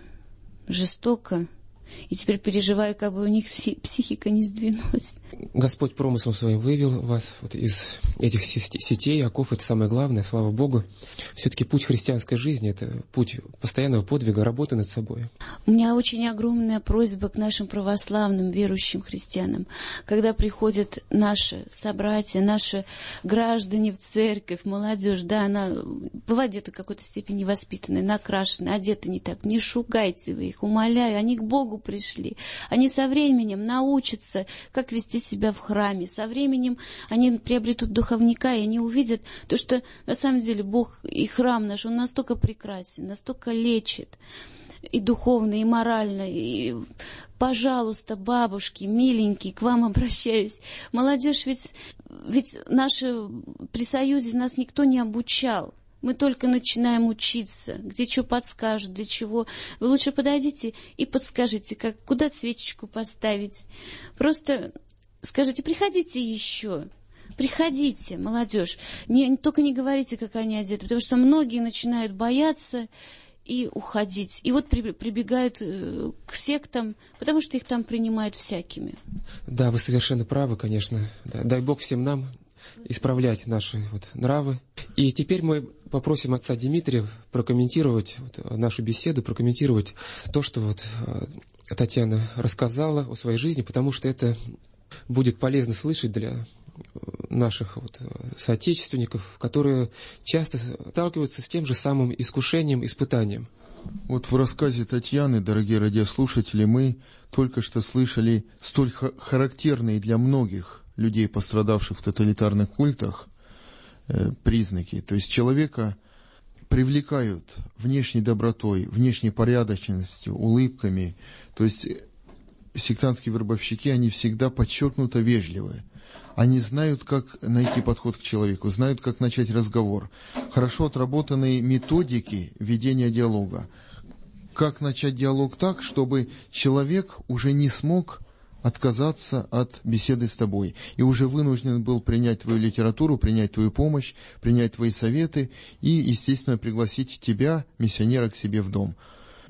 жестоко. И теперь переживаю, как бы у них психика не сдвинулась. Господь промыслом своим вывел вас вот из этих сетей, оков, это самое главное, слава Богу. Все-таки путь христианской жизни – это путь постоянного подвига, работы над собой. У меня очень огромная просьба к нашим православным, верующим христианам. Когда приходят наши собратья, наши граждане в церковь, молодежь, да, она бывает где-то в какой-то степени воспитанная, накрашенная, одета не так. Не шугайте вы их, умоляю, они к Богу пришли. Они со временем научатся, как вести себя в храме. Со временем они приобретут духовника, и они увидят то, что на самом деле Бог и храм наш, он настолько прекрасен, настолько лечит. И духовно, и морально. И, пожалуйста, бабушки, миленькие, к вам обращаюсь. Молодежь, ведь наши при Союзе нас никто не обучал. Мы только начинаем учиться, где что подскажут, для чего. Вы лучше подойдите и подскажите, куда свечечку поставить. Просто скажите, приходите еще. Приходите, молодежь. Только не говорите, как они одеты, потому что многие начинают бояться и уходить. И вот прибегают к сектам, потому что их там принимают всякими. Да, вы совершенно правы, конечно. Да, дай Бог всем нам исправлять наши нравы. И теперь мы попросим отца Дмитрия прокомментировать нашу беседу, прокомментировать то, что Татьяна рассказала о своей жизни, потому что это будет полезно слышать для наших соотечественников, которые часто сталкиваются с тем же самым искушением, испытанием. Вот в рассказе Татьяны, дорогие радиослушатели, мы только что слышали столь характерные для многих людей, пострадавших в тоталитарных культах, признаки. То есть человека привлекают внешней добротой, внешней порядочностью, улыбками. То есть сектантские вербовщики, они всегда подчеркнуто вежливы. Они знают, как найти подход к человеку, знают, как начать разговор. Хорошо отработанные методики ведения диалога. Как начать диалог так, чтобы человек уже не смог отказаться от беседы с тобой и уже вынужден был принять твою литературу, принять твою помощь, принять твои советы и, естественно, пригласить тебя, миссионера, к себе в дом.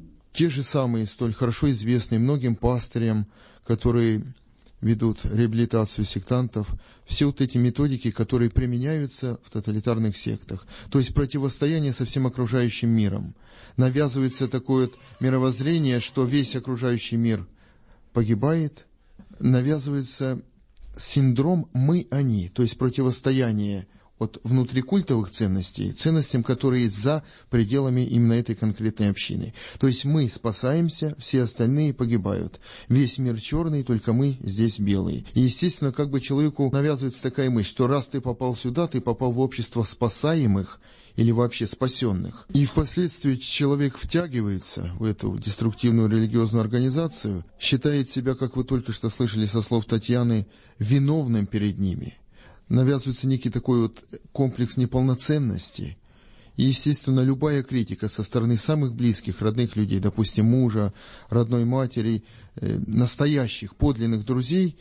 Те же самые, столь хорошо известные многим пастырям, которые ведут реабилитацию сектантов, все вот эти методики, которые применяются в тоталитарных сектах. То есть противостояние со всем окружающим миром. Навязывается такое мировоззрение, что весь окружающий мир погибает. Навязывается синдром «мы-они», то есть противостояние от внутрикультовых ценностей, ценностям, которые за пределами именно этой конкретной общины. То есть мы спасаемся, все остальные погибают. Весь мир черный, только мы здесь белые. И, естественно, как бы человеку навязывается такая мысль, что раз ты попал сюда, ты попал в общество спасаемых или вообще спасенных. И впоследствии человек втягивается в эту деструктивную религиозную организацию, считает себя, как вы только что слышали со слов Татьяны, виновным перед ними. Навязывается некий такой вот комплекс неполноценности. И, естественно, любая критика со стороны самых близких, родных людей, допустим, мужа, родной матери, настоящих, подлинных друзей,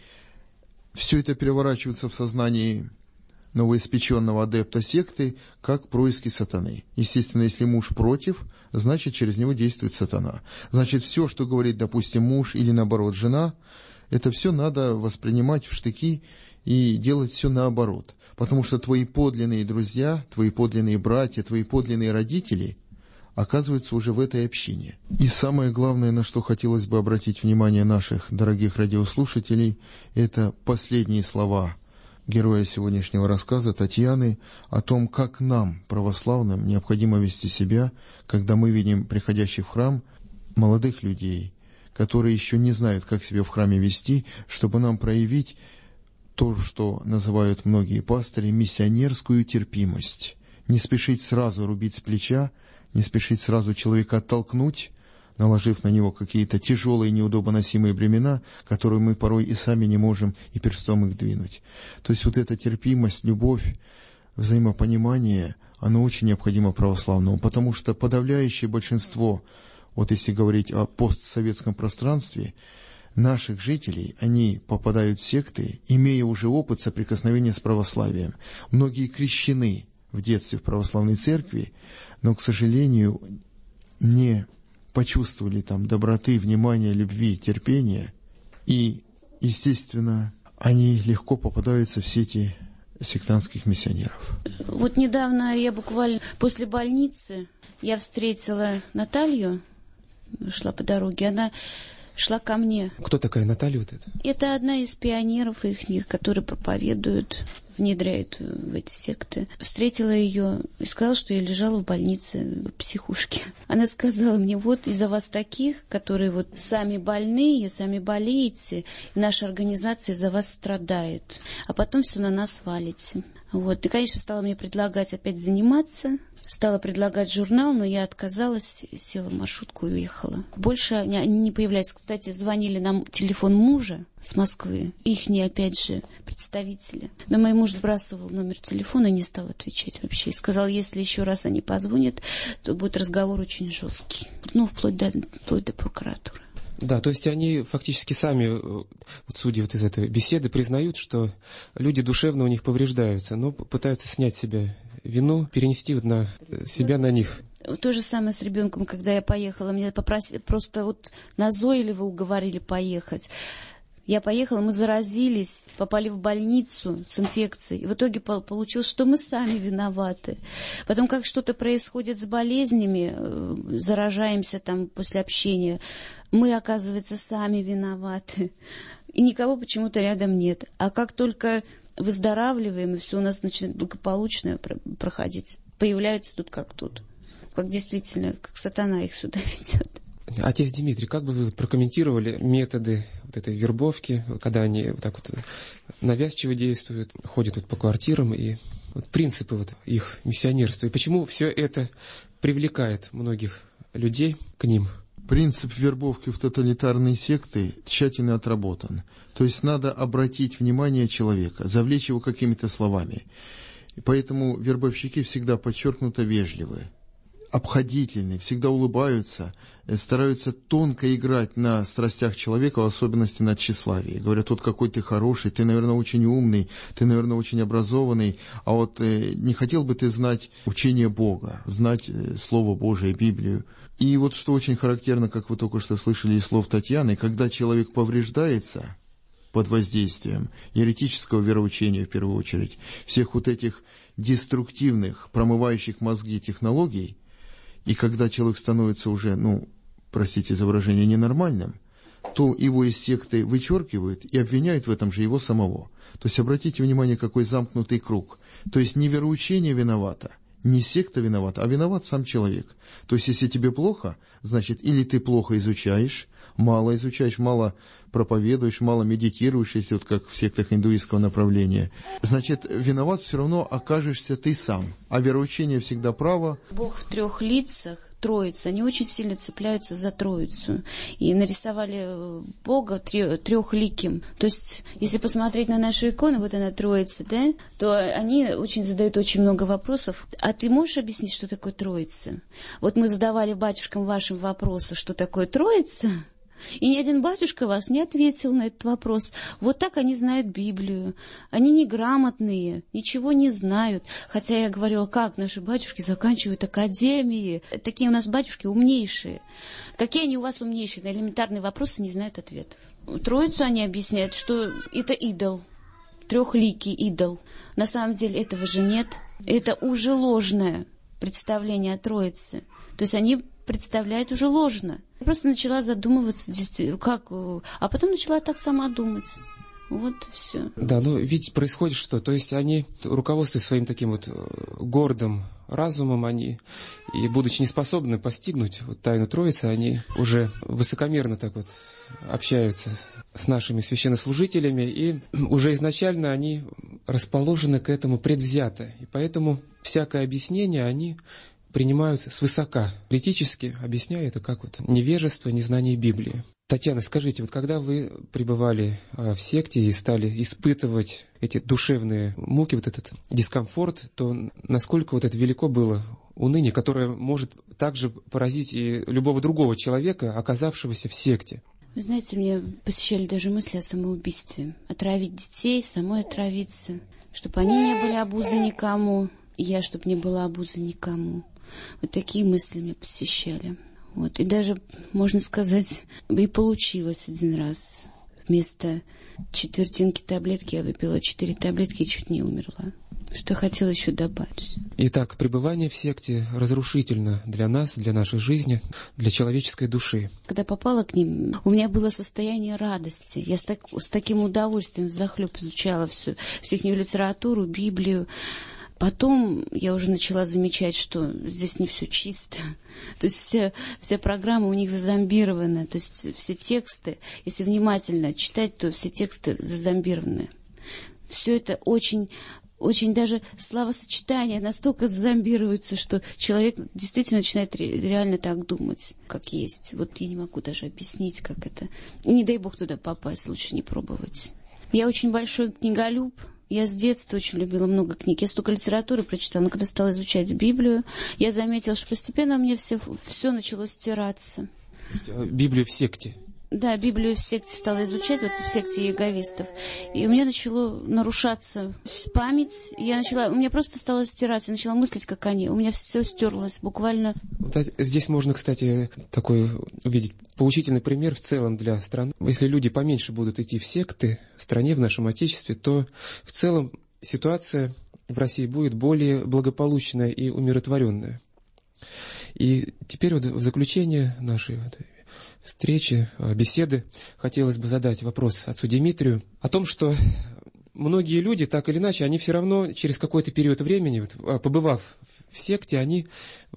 все это переворачивается в сознании новоиспеченного адепта секты, как происки сатаны. Естественно, если муж против, значит, через него действует сатана. Значит, все, что говорит, допустим, муж или, наоборот, жена, это все надо воспринимать в штыки и делать все наоборот. Потому что твои подлинные друзья, твои подлинные братья, твои подлинные родители оказываются уже в этой общине. И самое главное, на что хотелось бы обратить внимание наших дорогих радиослушателей, это последние слова героя сегодняшнего рассказа Татьяны о том, как нам, православным, необходимо вести себя, когда мы видим приходящих в храм молодых людей, которые еще не знают, как себя в храме вести, чтобы нам проявить то, что называют многие пастыри, миссионерскую терпимость. Не спешить сразу рубить с плеча, не спешить сразу человека оттолкнуть, наложив на него какие-то тяжелые, неудобоносимые бремена, которые мы порой и сами не можем и перстом их двинуть. То есть вот эта терпимость, любовь, взаимопонимание, оно очень необходимо православному, потому что подавляющее большинство, вот если говорить о постсоветском пространстве, наших жителей, они попадают в секты, имея уже опыт соприкосновения с православием. Многие крещены в детстве в православной церкви, но, к сожалению, не почувствовали там доброты, внимания, любви, терпения. И, естественно, они легко попадаются в сети сектантских миссионеров. Вот недавно я буквально после больницы я встретила Наталью, шла по дороге, она шла ко мне. Кто такая Наталья вот эта? Это одна из пионеров их, которые проповедуют, внедряют в эти секты. Встретила ее и сказала, что я лежала в больнице, в психушке. Она сказала мне, вот из-за вас таких, которые вот сами больные, сами болеете, наша организация из-за вас страдает, а потом все на нас валите. Вот. И, конечно, стала мне предлагать опять заниматься. Стала предлагать журнал, но я отказалась, села в маршрутку и уехала. Больше они не появляются. Кстати, звонили нам телефон мужа с Москвы, ихние, опять же, представители. Но мой муж сбрасывал номер телефона и не стал отвечать вообще. И сказал, если еще раз они позвонят, то будет разговор очень жесткий. Ну, вплоть до прокуратуры. Да, то есть они фактически сами, вот судя вот из этой беседы, признают, что люди душевно у них повреждаются, но пытаются снять с себя вину, перенести вот на себя, на них. То же самое с ребенком, когда я поехала, меня попросили, просто вот назойливо уговорили поехать. Я поехала, мы заразились, попали в больницу с инфекцией. И в итоге получилось, что мы сами виноваты. Потом, как что-то происходит с болезнями, заражаемся там после общения, мы, оказывается, сами виноваты. И никого почему-то рядом нет. А как только выздоравливаем, и все у нас начинает благополучно проходить, появляются тут как тут. Как действительно, как сатана их сюда ведет. Отец Дмитрий, как бы вы прокомментировали методы вот этой вербовки, когда они вот так вот навязчиво действуют, ходят вот по квартирам, и вот принципы вот их миссионерства, и почему все это привлекает многих людей к ним? Принцип вербовки в тоталитарные секты тщательно отработан. То есть надо обратить внимание человека, завлечь его какими-то словами. И поэтому вербовщики всегда подчеркнуто вежливы, обходительны, всегда улыбаются, стараются тонко играть на страстях человека, в особенности на тщеславии. Говорят, вот какой ты хороший, ты, наверное, очень умный, ты, наверное, очень образованный, а вот не хотел бы ты знать учение Бога, знать Слово Божие, Библию. И вот что очень характерно, как вы только что слышали из слов Татьяны, когда человек повреждается под воздействием еретического вероучения, в первую очередь, всех вот этих деструктивных, промывающих мозги технологий, и когда человек становится уже, простите за выражение, ненормальным, то его из секты вычеркивают и обвиняют в этом же его самого. То есть обратите внимание, какой замкнутый круг. То есть не вероучение виновато, не секта виновата, а виноват сам человек. То есть если тебе плохо, значит, или ты плохо изучаешь, мало проповедуешь, мало медитируешь, если вот как в сектах индуистского направления, значит, виноват все равно окажешься ты сам. А вероучение всегда право. Бог в 3 лицах, Троица, они очень сильно цепляются за Троицу. И нарисовали Бога трехликим. То есть, если посмотреть на нашу икону, вот она Троица, да, то они задают очень много вопросов. А ты можешь объяснить, что такое Троица? Вот мы задавали батюшкам вашим вопросы, что такое Троица, и ни один батюшка вас не ответил на этот вопрос. Вот так они знают Библию. Они неграмотные, ничего не знают. Хотя я говорила, как наши батюшки заканчивают академии. Такие у нас батюшки умнейшие. Какие они у вас умнейшие? На элементарные вопросы не знают ответов. Троицу они объясняют, что это идол. Трехликий идол. На самом деле этого же нет. Это уже ложное представление о Троице. То есть они представляют уже ложно. Я просто начала задумываться, как, а потом начала так сама думать. Вот все. Да, видите, происходит что? То есть они, руководствуясь своим таким вот гордым разумом, они, и будучи неспособны постигнуть тайну Троицы, они уже высокомерно так вот общаются с нашими священнослужителями, и уже изначально они расположены к этому предвзято. И поэтому всякое объяснение они принимают свысока, критически объясняя это как невежество, незнание Библии. Татьяна, скажите, когда вы пребывали в секте и стали испытывать эти душевные муки, этот дискомфорт, то насколько это велико было уныние, которое может также поразить и любого другого человека, оказавшегося в секте? Вы знаете, мне посещали даже мысли о самоубийстве. Отравить детей, самой отравиться, чтобы они не были обузой никому, и я, чтобы не была обузой никому. Вот такие мысли меня посещали. И даже, можно сказать, и получилось один раз. Вместо четвертинки таблетки я выпила 4 таблетки и чуть не умерла. Что я хотела еще добавить. Итак, пребывание в секте разрушительно для нас, для нашей жизни, для человеческой души. Когда попала к ним, у меня было состояние радости. Я с таким удовольствием взахлеб изучала всю их литературу, Библию. Потом я уже начала замечать, что здесь не все чисто. То есть вся программа у них зазомбирована. То есть все тексты, если внимательно читать, то все тексты зазомбированы. Все это очень даже словосочетания настолько зазомбируются, что человек действительно начинает реально так думать, как есть. Я не могу даже объяснить, как это. И не дай бог туда попасть, лучше не пробовать. Я очень большой книголюб. Я с детства очень любила много книг. Я столько литературы прочитала, но когда стала изучать Библию, я заметила, что постепенно мне все начало стираться. Библию в секте? Да, Библию в секте стала изучать, в секте иеговистов. И у меня начало нарушаться память. У меня просто стало стираться. Я начала мыслить, как они. У меня все стерлось буквально. Здесь можно, кстати, такой увидеть поучительный пример в целом для страны. Если люди поменьше будут идти в секты в стране, в нашем Отечестве, то в целом ситуация в России будет более благополучная и умиротворенная. И теперь в заключение нашей встречи, беседы, хотелось бы задать вопрос отцу Димитрию о том, что многие люди, так или иначе, они все равно через какой-то период времени, побывав в секте, они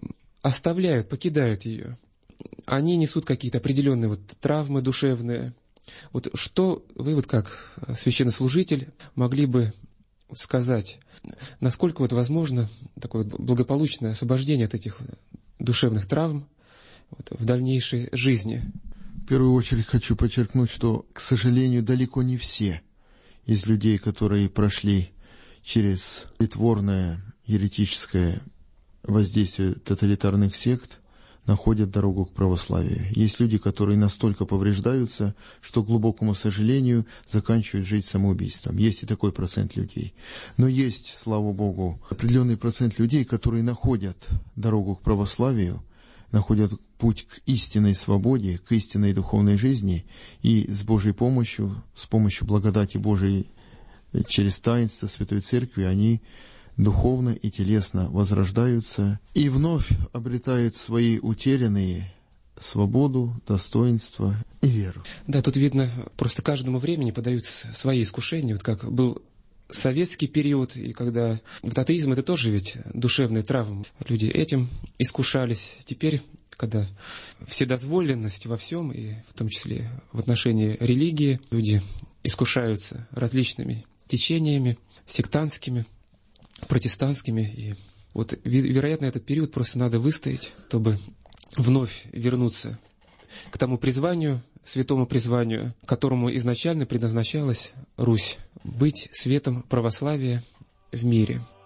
покидают ее. Они несут какие-то определенные травмы душевные. Что вы, как священнослужитель, могли бы сказать, насколько возможно такое благополучное освобождение от этих душевных травм в дальнейшей жизни? В первую очередь хочу подчеркнуть, что, к сожалению, далеко не все из людей, которые прошли через притворное еретическое воздействие тоталитарных сект, находят дорогу к православию. Есть люди, которые настолько повреждаются, что, к глубокому сожалению, заканчивают жизнь самоубийством. Есть и такой процент людей. Но есть, слава Богу, определенный процент людей, которые находят дорогу к православию, находят путь к истинной свободе, к истинной духовной жизни, и с Божьей помощью, с помощью благодати Божией через таинство Святой Церкви, они духовно и телесно возрождаются и вновь обретают свои утерянные свободу, достоинство и веру. Да, тут видно, просто каждому времени подаются свои искушения. Вот как был советский период, и когда вот атеизм — это тоже ведь душевная травма. Люди этим искушались. Теперь, когда вседозволенность во всем, и в том числе в отношении религии, люди искушаются различными течениями, сектантскими, протестантскими. И вот, вероятно, этот период просто надо выстоять, чтобы вновь вернуться к тому призванию, святому призванию, которому изначально предназначалась Русь — быть светом православия в мире.